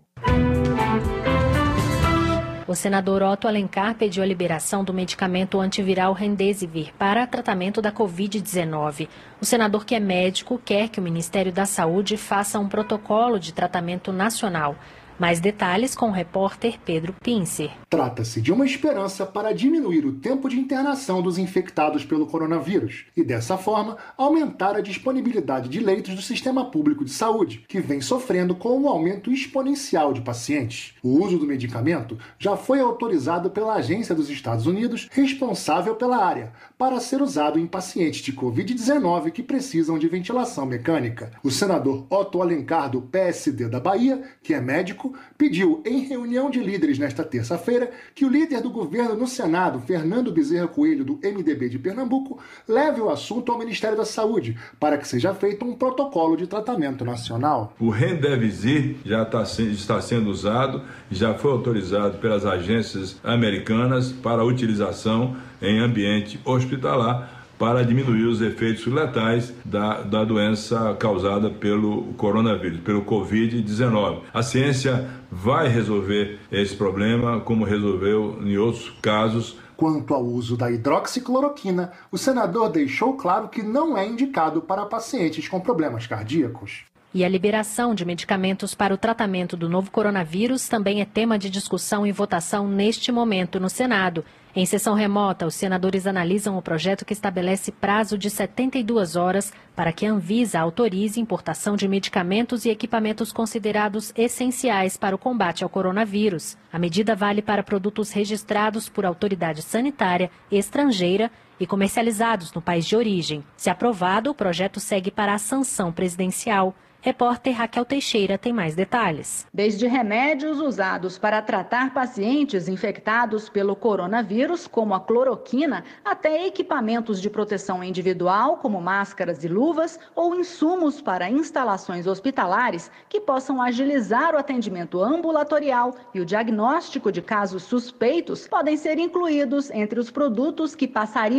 O senador Otto Alencar pediu a liberação do medicamento antiviral Remdesivir para tratamento da Covid-19. O senador, que é médico, quer que o Ministério da Saúde faça um protocolo de tratamento nacional. Mais detalhes com o repórter Pedro Pincer. Trata-se de uma esperança para diminuir o tempo de internação dos infectados pelo coronavírus e, dessa forma, aumentar a disponibilidade de leitos do sistema público de saúde, que vem sofrendo com um aumento exponencial de pacientes. O uso do medicamento já foi autorizado pela Agência dos Estados Unidos, responsável pela área, para ser usado em pacientes de Covid-19 que precisam de ventilação mecânica. O senador Otto Alencar, do PSD da Bahia, que é médico, pediu em reunião de líderes nesta terça-feira que o líder do governo no Senado, Fernando Bezerra Coelho, do MDB de Pernambuco, leve o assunto ao Ministério da Saúde para que seja feito um protocolo de tratamento nacional. O Remdesivir já está sendo usado, já foi autorizado pelas agências americanas para utilização em ambiente hospitalar para diminuir os efeitos letais da doença causada pelo coronavírus, pelo Covid-19. A ciência vai resolver esse problema, como resolveu em outros casos. Quanto ao uso da hidroxicloroquina, o senador deixou claro que não é indicado para pacientes com problemas cardíacos. E a liberação de medicamentos para o tratamento do novo coronavírus também é tema de discussão e votação neste momento no Senado. Em sessão remota, os senadores analisam o projeto que estabelece prazo de 72 horas para que a Anvisa autorize importação de medicamentos e equipamentos considerados essenciais para o combate ao coronavírus. A medida vale para produtos registrados por autoridade sanitária estrangeira e comercializados no país de origem. Se aprovado, o projeto segue para a sanção presidencial. Repórter Raquel Teixeira tem mais detalhes. Desde remédios usados para tratar pacientes infectados pelo coronavírus, como a cloroquina, até equipamentos de proteção individual, como máscaras e luvas, ou insumos para instalações hospitalares que possam agilizar o atendimento ambulatorial e o diagnóstico de casos suspeitos, podem ser incluídos entre os produtos que passariam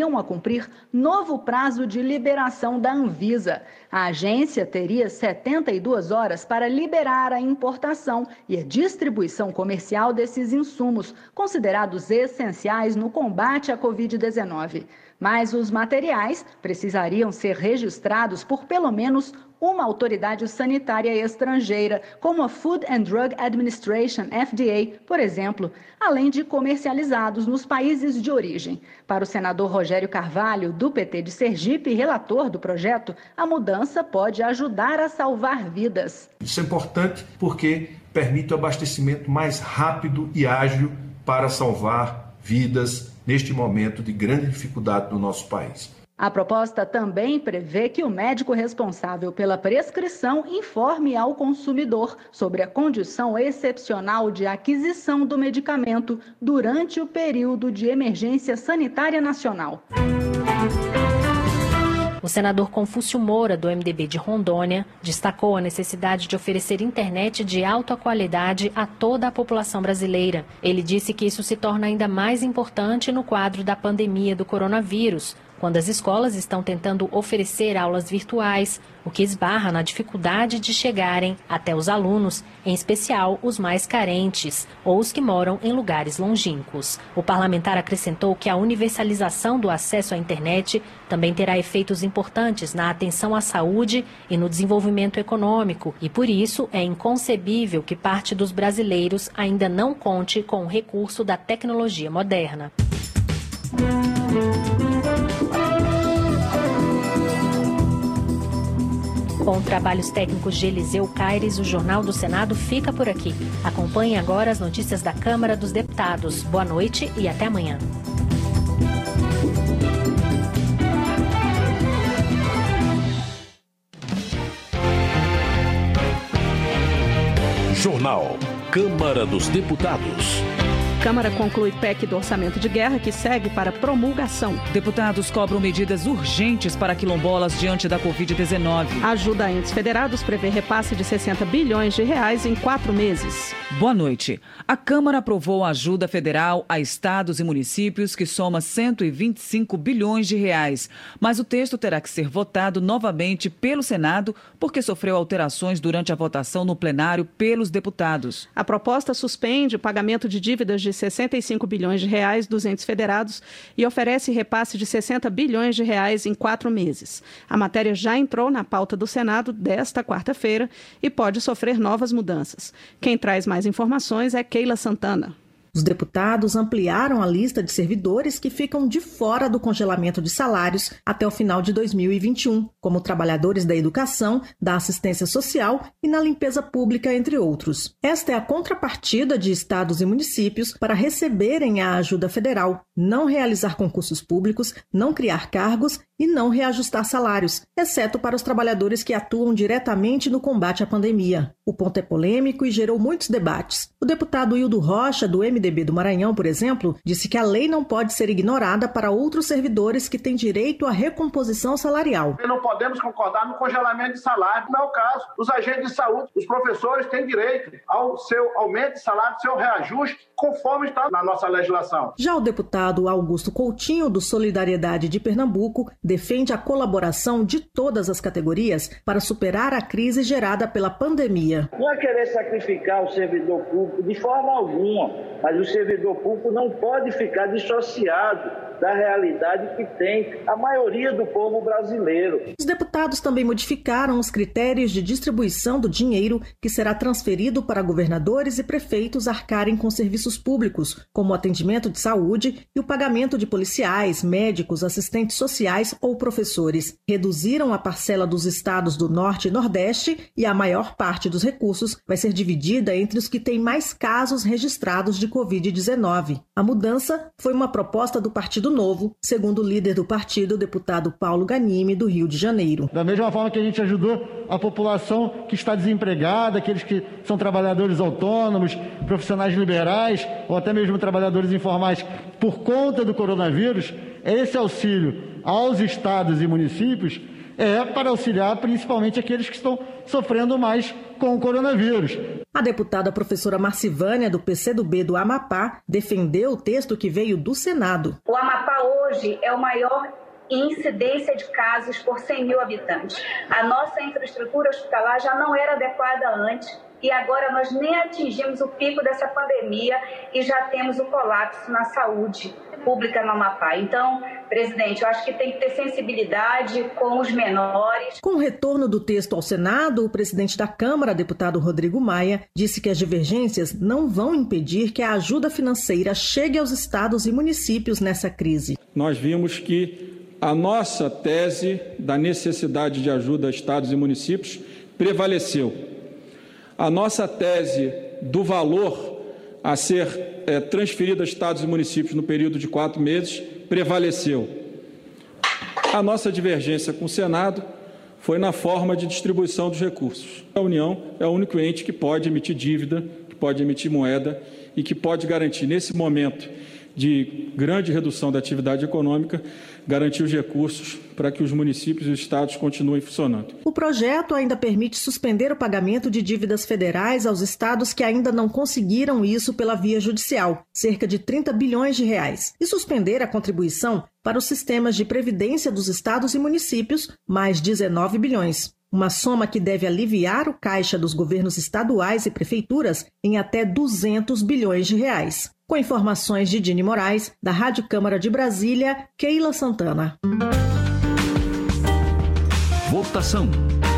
teriam a cumprir novo prazo de liberação da Anvisa. A agência teria 72 horas para liberar a importação e a distribuição comercial desses insumos, considerados essenciais no combate à Covid-19. Mas os materiais precisariam ser registrados por pelo menos uma autoridade sanitária estrangeira, como a Food and Drug Administration, FDA, por exemplo, além de comercializados nos países de origem. Para o senador Rogério Carvalho, do PT de Sergipe, relator do projeto, a mudança pode ajudar a salvar vidas. Isso é importante porque permite o abastecimento mais rápido e ágil para salvar vidas neste momento de grande dificuldade no nosso país. A proposta também prevê que o médico responsável pela prescrição informe ao consumidor sobre a condição excepcional de aquisição do medicamento durante o período de emergência sanitária nacional. O senador Confúcio Moura, do MDB de Rondônia, destacou a necessidade de oferecer internet de alta qualidade a toda a população brasileira. Ele disse que isso se torna ainda mais importante no quadro da pandemia do coronavírus, quando as escolas estão tentando oferecer aulas virtuais, o que esbarra na dificuldade de chegarem até os alunos, em especial os mais carentes ou os que moram em lugares longínquos. O parlamentar acrescentou que a universalização do acesso à internet também terá efeitos importantes na atenção à saúde e no desenvolvimento econômico, e por isso é inconcebível que parte dos brasileiros ainda não conte com o recurso da tecnologia moderna. Com trabalhos técnicos de Eliseu Caires, o Jornal do Senado fica por aqui. Acompanhe agora as notícias da Câmara dos Deputados. Boa noite e até amanhã. Jornal Câmara dos Deputados. Câmara conclui PEC do orçamento de guerra, que segue para promulgação. Deputados cobram medidas urgentes para quilombolas diante da Covid-19. Ajuda a entes federados prevê repasse de 60 bilhões de reais em 4 meses. Boa noite. A Câmara aprovou a ajuda federal a estados e municípios, que soma 125 bilhões de reais. Mas o texto terá que ser votado novamente pelo Senado, porque sofreu alterações durante a votação no plenário pelos deputados. A proposta suspende o pagamento de dívidas de 65 bilhões de reais dos entes federados e oferece repasse de 60 bilhões de reais em 4 meses. A matéria já entrou na pauta do Senado desta quarta-feira e pode sofrer novas mudanças. Quem traz mais informações é Keila Santana. Os deputados ampliaram a lista de servidores que ficam de fora do congelamento de salários até o final de 2021, como trabalhadores da educação, da assistência social e na limpeza pública, entre outros. Esta é a contrapartida de estados e municípios para receberem a ajuda federal, não realizar concursos públicos, não criar cargos e não reajustar salários, exceto para os trabalhadores que atuam diretamente no combate à pandemia. O ponto é polêmico e gerou muitos debates. O deputado Hildo Rocha, do MDB do Maranhão, por exemplo, disse que a lei não pode ser ignorada para outros servidores que têm direito à recomposição salarial. Não podemos concordar no congelamento de salário, não é o caso. Os agentes de saúde, os professores têm direito ao seu aumento de salário, seu reajuste, conforme está na nossa legislação. Já o deputado Augusto Coutinho, do Solidariedade de Pernambuco, defende a colaboração de todas as categorias para superar a crise gerada pela pandemia. Não é querer sacrificar o servidor público de forma alguma, mas o servidor público não pode ficar dissociado da realidade que tem a maioria do povo brasileiro. Os deputados também modificaram os critérios de distribuição do dinheiro que será transferido para governadores e prefeitos arcarem com serviços públicos, como o atendimento de saúde e o pagamento de policiais, médicos, assistentes sociais ou professores. Reduziram a parcela dos estados do Norte e Nordeste e a maior parte dos recursos vai ser dividida entre os que têm mais casos registrados de Covid-19. A mudança foi uma proposta do Partido Novo, segundo o líder do partido, o deputado Paulo Ganime, do Rio de Janeiro. Da mesma forma que a gente ajudou a população que está desempregada, aqueles que são trabalhadores autônomos, profissionais liberais ou até mesmo trabalhadores informais por conta do coronavírus, esse auxílio aos estados e municípios é para auxiliar principalmente aqueles que estão sofrendo mais com o coronavírus. A deputada professora Marcivânia, do PCdoB do Amapá, defendeu o texto que veio do Senado. O Amapá hoje é o maior incidência de casos por 100 mil habitantes. A nossa infraestrutura hospitalar já não era adequada antes e agora nós nem atingimos o pico dessa pandemia e já temos o colapso na saúde pública no Amapá. Então, presidente, eu acho que tem que ter sensibilidade com os menores. Com o retorno do texto ao Senado, o presidente da Câmara, deputado Rodrigo Maia, disse que as divergências não vão impedir que a ajuda financeira chegue aos estados e municípios nessa crise. Nós vimos que a nossa tese da necessidade de ajuda a estados e municípios prevaleceu. A nossa tese do valor a ser transferido a estados e municípios no período de 4 meses prevaleceu. A nossa divergência com o Senado foi na forma de distribuição dos recursos. A União é o único ente que pode emitir dívida, que pode emitir moeda e que pode garantir, nesse momento de grande redução da atividade econômica, garantir os recursos para que os municípios e os estados continuem funcionando. O projeto ainda permite suspender o pagamento de dívidas federais aos estados que ainda não conseguiram isso pela via judicial, cerca de 30 bilhões de reais, e suspender a contribuição para os sistemas de previdência dos estados e municípios, mais 19 bilhões. Uma soma que deve aliviar o caixa dos governos estaduais e prefeituras em até 200 bilhões de reais. Com informações de Dini Moraes, da Rádio Câmara de Brasília, Keila Santana. Votação.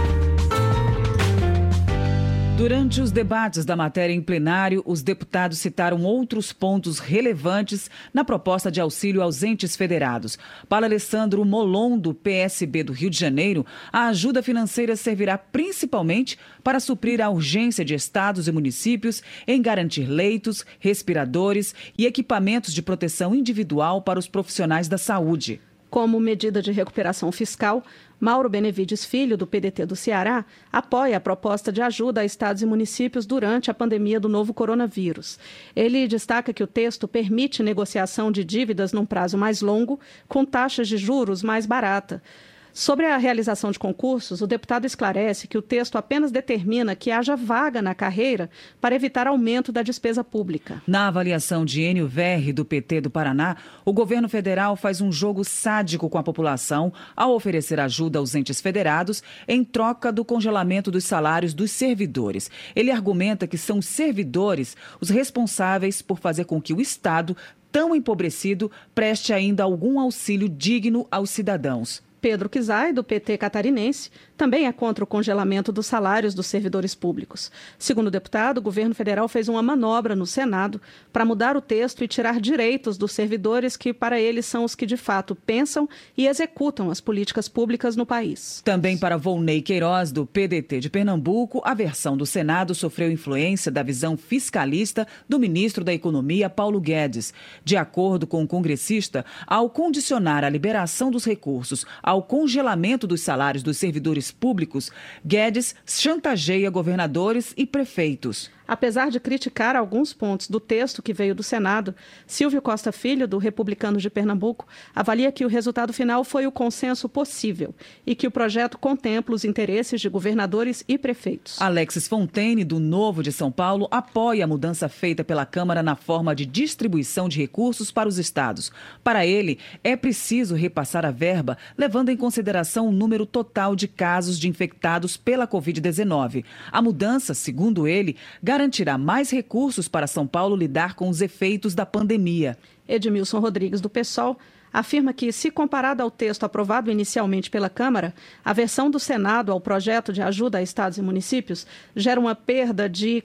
Durante os debates da matéria em plenário, os deputados citaram outros pontos relevantes na proposta de auxílio aos entes federados. Para Alessandro Molon, do PSB do Rio de Janeiro, a ajuda financeira servirá principalmente para suprir a urgência de estados e municípios em garantir leitos, respiradores e equipamentos de proteção individual para os profissionais da saúde. Como medida de recuperação fiscal, Mauro Benevides Filho, do PDT do Ceará, apoia a proposta de ajuda a estados e municípios durante a pandemia do novo coronavírus. Ele destaca que o texto permite negociação de dívidas num prazo mais longo, com taxas de juros mais barata. Sobre a realização de concursos, o deputado esclarece que o texto apenas determina que haja vaga na carreira para evitar aumento da despesa pública. Na avaliação de Enio Verri, do PT do Paraná, o governo federal faz um jogo sádico com a população ao oferecer ajuda aos entes federados em troca do congelamento dos salários dos servidores. Ele argumenta que são os servidores os responsáveis por fazer com que o Estado, tão empobrecido, preste ainda algum auxílio digno aos cidadãos. Pedro Kizai, do PT catarinense, também é contra o congelamento dos salários dos servidores públicos. Segundo o deputado, o governo federal fez uma manobra no Senado para mudar o texto e tirar direitos dos servidores que, para eles, são os que de fato pensam e executam as políticas públicas no país. Também para Volney Queiroz, do PDT de Pernambuco, a versão do Senado sofreu influência da visão fiscalista do ministro da Economia, Paulo Guedes. De acordo com o congressista, ao condicionar a liberação dos recursos ao congelamento dos salários dos servidores públicos, Guedes chantageia governadores e prefeitos. Apesar de criticar alguns pontos do texto que veio do Senado, Silvio Costa Filho, do Republicanos de Pernambuco, avalia que o resultado final foi o consenso possível e que o projeto contempla os interesses de governadores e prefeitos. Alexis Fontaine, do Novo de São Paulo, apoia a mudança feita pela Câmara na forma de distribuição de recursos para os estados. Para ele, é preciso repassar a verba, levando em consideração o número total de casos de infectados pela Covid-19. A mudança, segundo ele, garantirá mais recursos para São Paulo lidar com os efeitos da pandemia. Edmilson Rodrigues, do PSOL, afirma que, se comparado ao texto aprovado inicialmente pela Câmara, a versão do Senado ao projeto de ajuda a estados e municípios gera uma perda de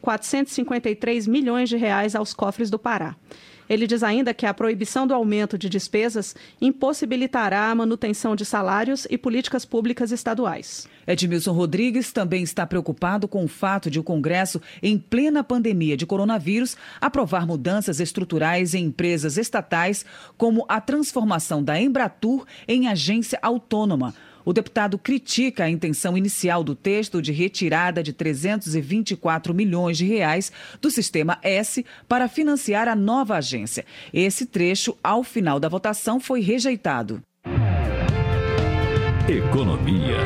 453 milhões de reais aos cofres do Pará. Ele diz ainda que a proibição do aumento de despesas impossibilitará a manutenção de salários e políticas públicas estaduais. Edmilson Rodrigues também está preocupado com o fato de o Congresso, em plena pandemia de coronavírus, aprovar mudanças estruturais em empresas estatais, como a transformação da Embratur em agência autônoma. O deputado critica a intenção inicial do texto de retirada de 324 milhões de reais do Sistema S para financiar a nova agência. Esse trecho, ao final da votação, foi rejeitado. Economia.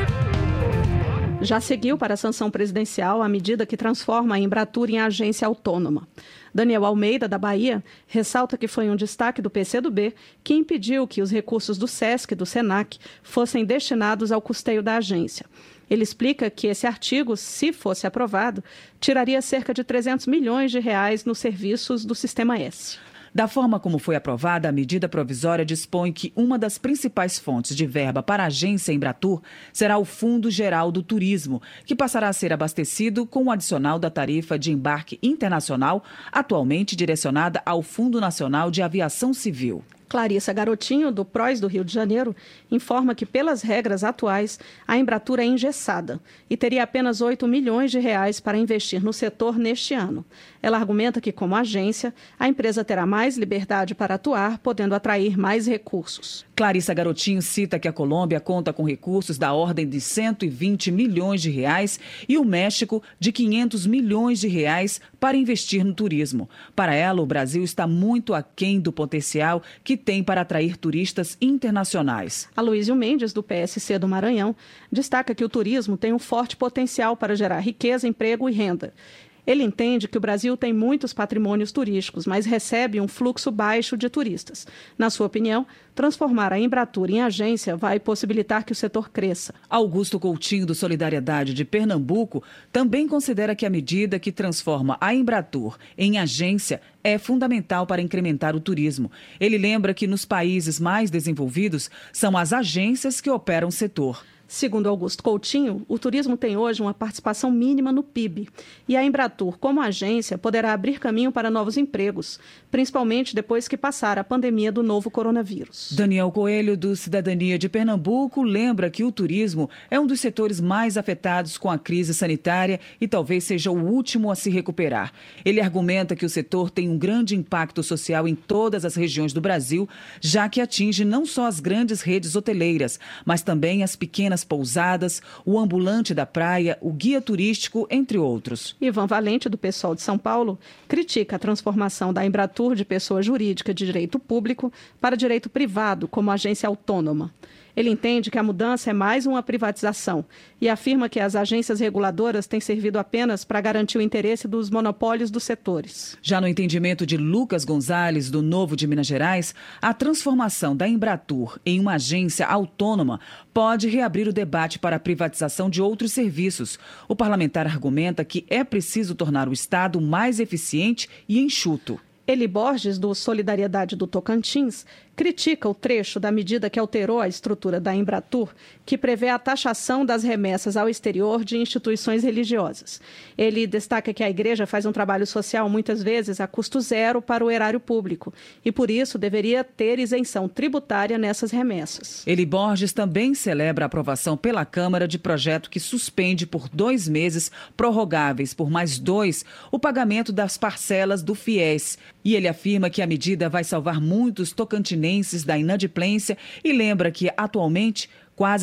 Já seguiu para a sanção presidencial a medida que transforma a Embratur em agência autônoma. Daniel Almeida, da Bahia, ressalta que foi um destaque do PCdoB que impediu que os recursos do SESC e do SENAC fossem destinados ao custeio da agência. Ele explica que esse artigo, se fosse aprovado, tiraria cerca de 300 milhões de reais nos serviços do Sistema S. Da forma como foi aprovada, a medida provisória dispõe que uma das principais fontes de verba para a agência Embratur será o Fundo Geral do Turismo, que passará a ser abastecido com o adicional da tarifa de embarque internacional, atualmente direcionada ao Fundo Nacional de Aviação Civil. Clarissa Garotinho, do PROS do Rio de Janeiro, informa que, pelas regras atuais, a Embratur é engessada e teria apenas 8 milhões de reais para investir no setor neste ano. Ela argumenta que, como agência, a empresa terá mais liberdade para atuar, podendo atrair mais recursos. Clarissa Garotinho cita que a Colômbia conta com recursos da ordem de 120 milhões de reais e o México de 500 milhões de reais para investir no turismo. Para ela, o Brasil está muito aquém do potencial que tem para atrair turistas internacionais. Aloísio Mendes, do PSC do Maranhão, destaca que o turismo tem um forte potencial para gerar riqueza, emprego e renda. Ele entende que o Brasil tem muitos patrimônios turísticos, mas recebe um fluxo baixo de turistas. Na sua opinião, transformar a Embratur em agência vai possibilitar que o setor cresça. Augusto Coutinho, do Solidariedade de Pernambuco, também considera que a medida que transforma a Embratur em agência é fundamental para incrementar o turismo. Ele lembra que nos países mais desenvolvidos são as agências que operam o setor. Segundo Augusto Coutinho, o turismo tem hoje uma participação mínima no PIB e a Embratur, como agência, poderá abrir caminho para novos empregos, principalmente depois que passar a pandemia do novo coronavírus. Daniel Coelho, do Cidadania de Pernambuco, lembra que o turismo é um dos setores mais afetados com a crise sanitária e talvez seja o último a se recuperar. Ele argumenta que o setor tem um grande impacto social em todas as regiões do Brasil, já que atinge não só as grandes redes hoteleiras, mas também as pequenas pousadas, o ambulante da praia, o guia turístico, entre outros. Ivan Valente, do PSOL de São Paulo, critica a transformação da Embratur de pessoa jurídica de direito público para direito privado como agência autônoma. Ele entende que a mudança é mais uma privatização e afirma que as agências reguladoras têm servido apenas para garantir o interesse dos monopólios dos setores. Já no entendimento de Lucas Gonzalez, do Novo de Minas Gerais, a transformação da Embratur em uma agência autônoma pode reabrir o debate para a privatização de outros serviços. O parlamentar argumenta que é preciso tornar o Estado mais eficiente e enxuto. Eli Borges, do Solidariedade do Tocantins, critica o trecho da medida que alterou a estrutura da Embratur, que prevê a taxação das remessas ao exterior de instituições religiosas. Ele destaca que a igreja faz um trabalho social muitas vezes a custo zero para o erário público e, por isso, deveria ter isenção tributária nessas remessas. Eli Borges também celebra a aprovação pela Câmara de projeto que suspende por 2 meses, prorrogáveis por mais 2, o pagamento das parcelas do FIES. E ele afirma que a medida vai salvar muitos tocantinenses da inadimplência e lembra que, atualmente, quase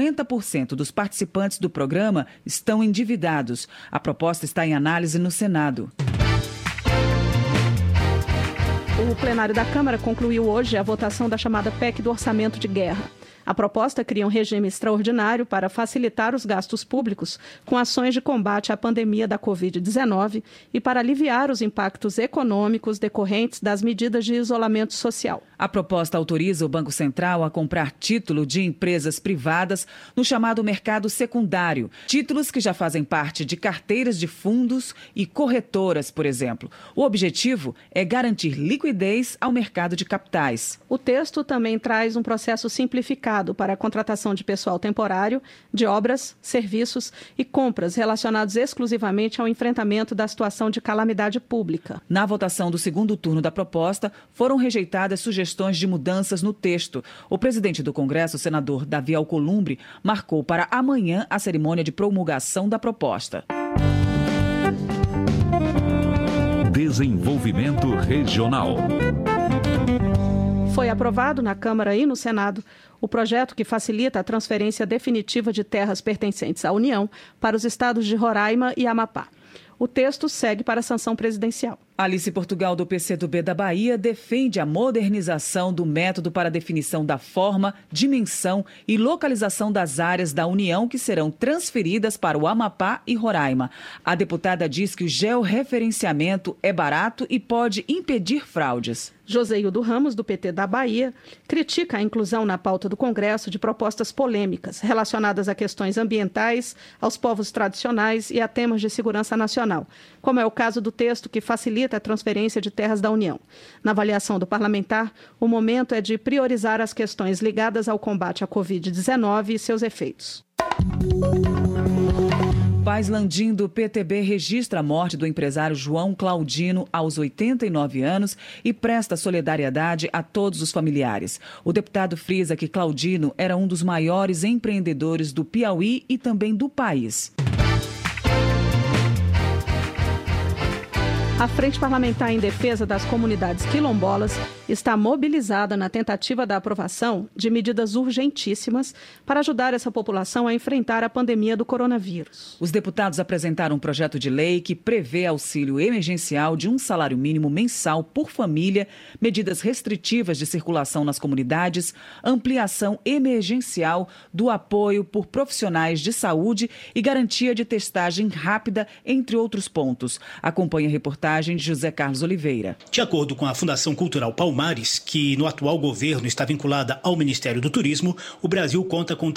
50% dos participantes do programa estão endividados. A proposta está em análise no Senado. O plenário da Câmara concluiu hoje a votação da chamada PEC do Orçamento de Guerra. A proposta cria um regime extraordinário para facilitar os gastos públicos com ações de combate à pandemia da Covid-19 e para aliviar os impactos econômicos decorrentes das medidas de isolamento social. A proposta autoriza o Banco Central a comprar título de empresas privadas no chamado mercado secundário, títulos que já fazem parte de carteiras de fundos e corretoras, por exemplo. O objetivo é garantir liquidez ao mercado de capitais. O texto também traz um processo simplificado para a contratação de pessoal temporário, de obras, serviços e compras relacionados exclusivamente ao enfrentamento da situação de calamidade pública. Na votação do segundo turno da proposta, foram rejeitadas sugestões de mudanças no texto. O presidente do Congresso, o senador Davi Alcolumbre, marcou para amanhã a cerimônia de promulgação da proposta. Desenvolvimento Regional. Foi aprovado na Câmara e no Senado o projeto que facilita a transferência definitiva de terras pertencentes à União para os estados de Roraima e Amapá. O texto segue para a sanção presidencial. Alice Portugal, do PCdoB da Bahia, defende a modernização do método para definição da forma, dimensão e localização das áreas da União que serão transferidas para o Amapá e Roraima. A deputada diz que o georreferenciamento é barato e pode impedir fraudes. Joseildo Ramos, do PT da Bahia, critica a inclusão na pauta do Congresso de propostas polêmicas relacionadas a questões ambientais, aos povos tradicionais e a temas de segurança nacional, como é o caso do texto que facilita a transferência de terras da União. Na avaliação do parlamentar, o momento é de priorizar as questões ligadas ao combate à Covid-19 e seus efeitos. Paz Landim, do PTB, registra a morte do empresário João Claudino aos 89 anos e presta solidariedade a todos os familiares. O deputado frisa que Claudino era um dos maiores empreendedores do Piauí e também do país. A Frente Parlamentar em Defesa das Comunidades Quilombolas está mobilizada na tentativa da aprovação de medidas urgentíssimas para ajudar essa população a enfrentar a pandemia do coronavírus. Os deputados apresentaram um projeto de lei que prevê auxílio emergencial de um salário mínimo mensal por família, medidas restritivas de circulação nas comunidades, ampliação emergencial do apoio por profissionais de saúde e garantia de testagem rápida, entre outros pontos. Acompanhe a reportagem de José Carlos Oliveira. De acordo com a Fundação Cultural Palmares, que no atual governo está vinculada ao Ministério do Turismo, o Brasil conta com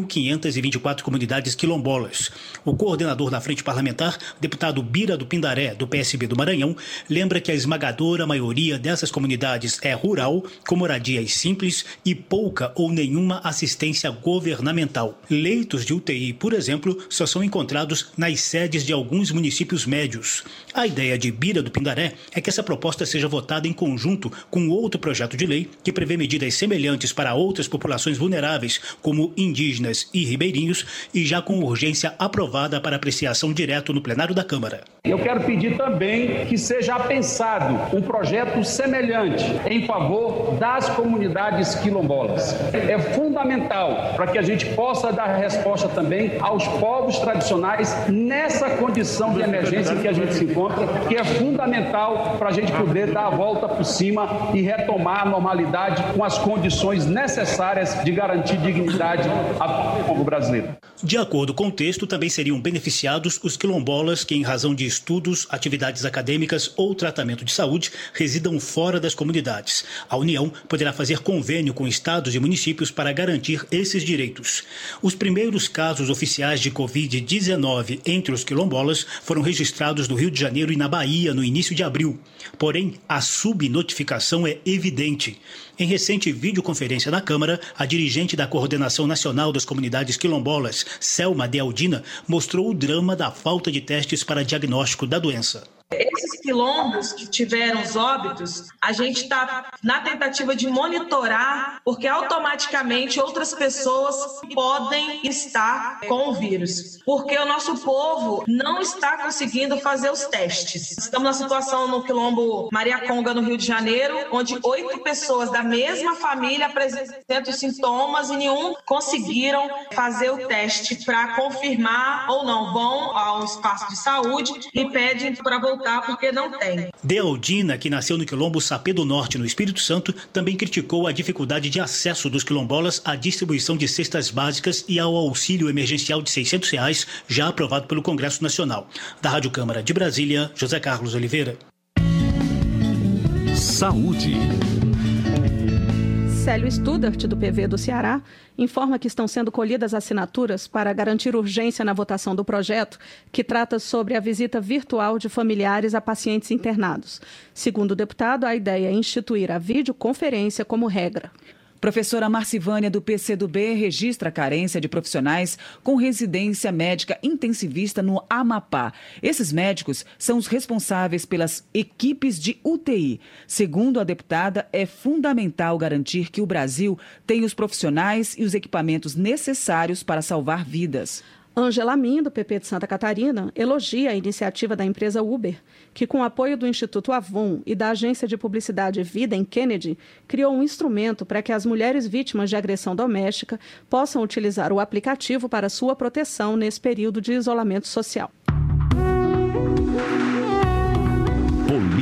3.524 comunidades quilombolas. O coordenador da Frente Parlamentar, deputado Bira do Pindaré, do PSB do Maranhão, lembra que a esmagadora maioria dessas comunidades é rural, com moradias simples e pouca ou nenhuma assistência governamental. Leitos de UTI, por exemplo, só são encontrados nas sedes de alguns municípios médios. A ideia de Bira do Pindaré é que essa proposta seja votada em conjunto com outro projeto de lei que prevê medidas semelhantes para outras populações vulneráveis, como indígenas e ribeirinhos, e já com urgência aprovada para apreciação direto no plenário da Câmara. Eu quero pedir também que seja pensado um projeto semelhante em favor das comunidades quilombolas. É fundamental para que a gente possa dar resposta também aos povos tradicionais nessa condição de emergência em que a gente se encontra, que é fundamental para a gente poder dar a volta por cima e retomar a normalidade com as condições necessárias de garantir dignidade ao povo brasileiro. De acordo com o texto, também seriam beneficiados os quilombolas que, em razão de estudos, atividades acadêmicas ou tratamento de saúde, residam fora das comunidades. A União poderá fazer convênio com estados e municípios para garantir esses direitos. Os primeiros casos oficiais de Covid-19 entre os quilombolas foram registrados no Rio de Janeiro e na Bahia no início de abril. Porém, a subnotificação é evidente. Em recente videoconferência na Câmara, a dirigente da Coordenação Nacional das Comunidades Quilombolas, Selma Dealdina, mostrou o drama da falta de testes para diagnóstico da doença. Esses quilombos que tiveram os óbitos, a gente está na tentativa de monitorar, porque automaticamente outras pessoas podem estar com o vírus. Porque o nosso povo não está conseguindo fazer os testes. Estamos na situação no quilombo Mariaconga, no Rio de Janeiro, onde 8 pessoas da mesma família apresentam sintomas e nenhum conseguiram fazer o teste para confirmar ou não. Vão ao espaço de saúde e pedem para voltar porque não tem. Dealdina, que nasceu no quilombo Sapé do Norte, no Espírito Santo, também criticou a dificuldade de acesso dos quilombolas à distribuição de cestas básicas e ao auxílio emergencial de R$ 600, já aprovado pelo Congresso Nacional. Da Rádio Câmara de Brasília, José Carlos Oliveira. Saúde. Célio Studart, do PV do Ceará, informa que estão sendo colhidas assinaturas para garantir urgência na votação do projeto, que trata sobre a visita virtual de familiares a pacientes internados. Segundo o deputado, a ideia é instituir a videoconferência como regra. Professora Marcivânia, do PCdoB, registra a carência de profissionais com residência médica intensivista no Amapá. Esses médicos são os responsáveis pelas equipes de UTI. Segundo a deputada, é fundamental garantir que o Brasil tenha os profissionais e os equipamentos necessários para salvar vidas. Ângela Min, do PP de Santa Catarina, elogia a iniciativa da empresa Uber, que com o apoio do Instituto Avon e da agência de publicidade Vida em Kennedy, criou um instrumento para que as mulheres vítimas de agressão doméstica possam utilizar o aplicativo para sua proteção nesse período de isolamento social. Política.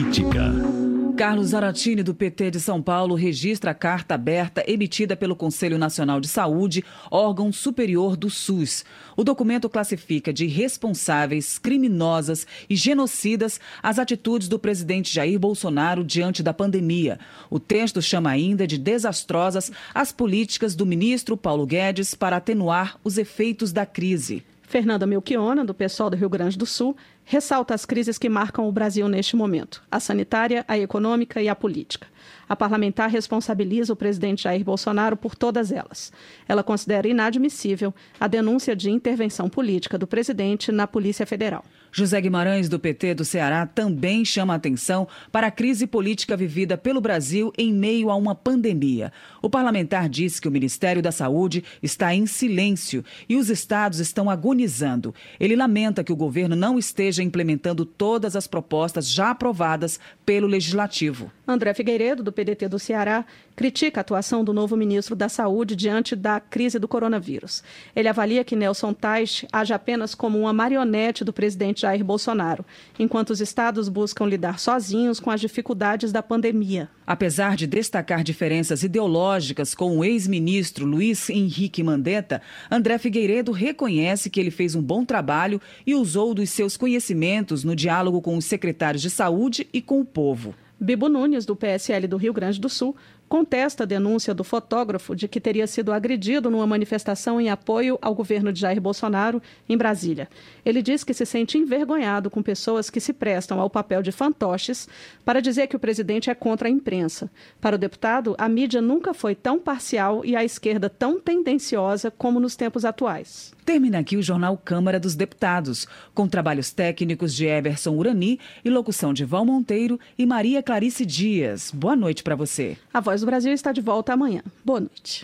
Política. Carlos Zaratini, do PT de São Paulo, registra a carta aberta emitida pelo Conselho Nacional de Saúde, órgão superior do SUS. O documento classifica de irresponsáveis, criminosas e genocidas as atitudes do presidente Jair Bolsonaro diante da pandemia. O texto chama ainda de desastrosas as políticas do ministro Paulo Guedes para atenuar os efeitos da crise. Fernanda Melchiona, do PSOL do Rio Grande do Sul, ressalta as crises que marcam o Brasil neste momento: a sanitária, a econômica e a política. A parlamentar responsabiliza o presidente Jair Bolsonaro por todas elas. Ela considera inadmissível a denúncia de intervenção política do presidente na Polícia Federal. José Guimarães, do PT do Ceará, também chama a atenção para a crise política vivida pelo Brasil em meio a uma pandemia. O parlamentar disse que o Ministério da Saúde está em silêncio e os estados estão agonizando. Ele lamenta que o governo não esteja implementando todas as propostas já aprovadas pelo Legislativo. André Figueiredo, do PDT do Ceará, critica a atuação do novo ministro da Saúde diante da crise do coronavírus. Ele avalia que Nelson Teich age apenas como uma marionete do presidente Jair Bolsonaro, enquanto os estados buscam lidar sozinhos com as dificuldades da pandemia. Apesar de destacar diferenças ideológicas com o ex-ministro Luiz Henrique Mandetta, André Figueiredo reconhece que ele fez um bom trabalho e usou dos seus conhecimentos no diálogo com os secretários de saúde e com o povo. Bibo Nunes, do PSL do Rio Grande do Sul, contesta a denúncia do fotógrafo de que teria sido agredido numa manifestação em apoio ao governo de Jair Bolsonaro em Brasília. Ele diz que se sente envergonhado com pessoas que se prestam ao papel de fantoches para dizer que o presidente é contra a imprensa. Para o deputado, a mídia nunca foi tão parcial e a esquerda tão tendenciosa como nos tempos atuais. Termina aqui o Jornal Câmara dos Deputados, com trabalhos técnicos de Eberson Urani e locução de Val Monteiro e Maria Clarice Dias. Boa noite para você. A Voz do Brasil está de volta amanhã. Boa noite.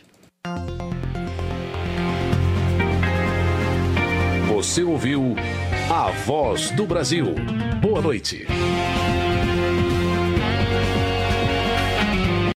Você ouviu A Voz do Brasil. Boa noite.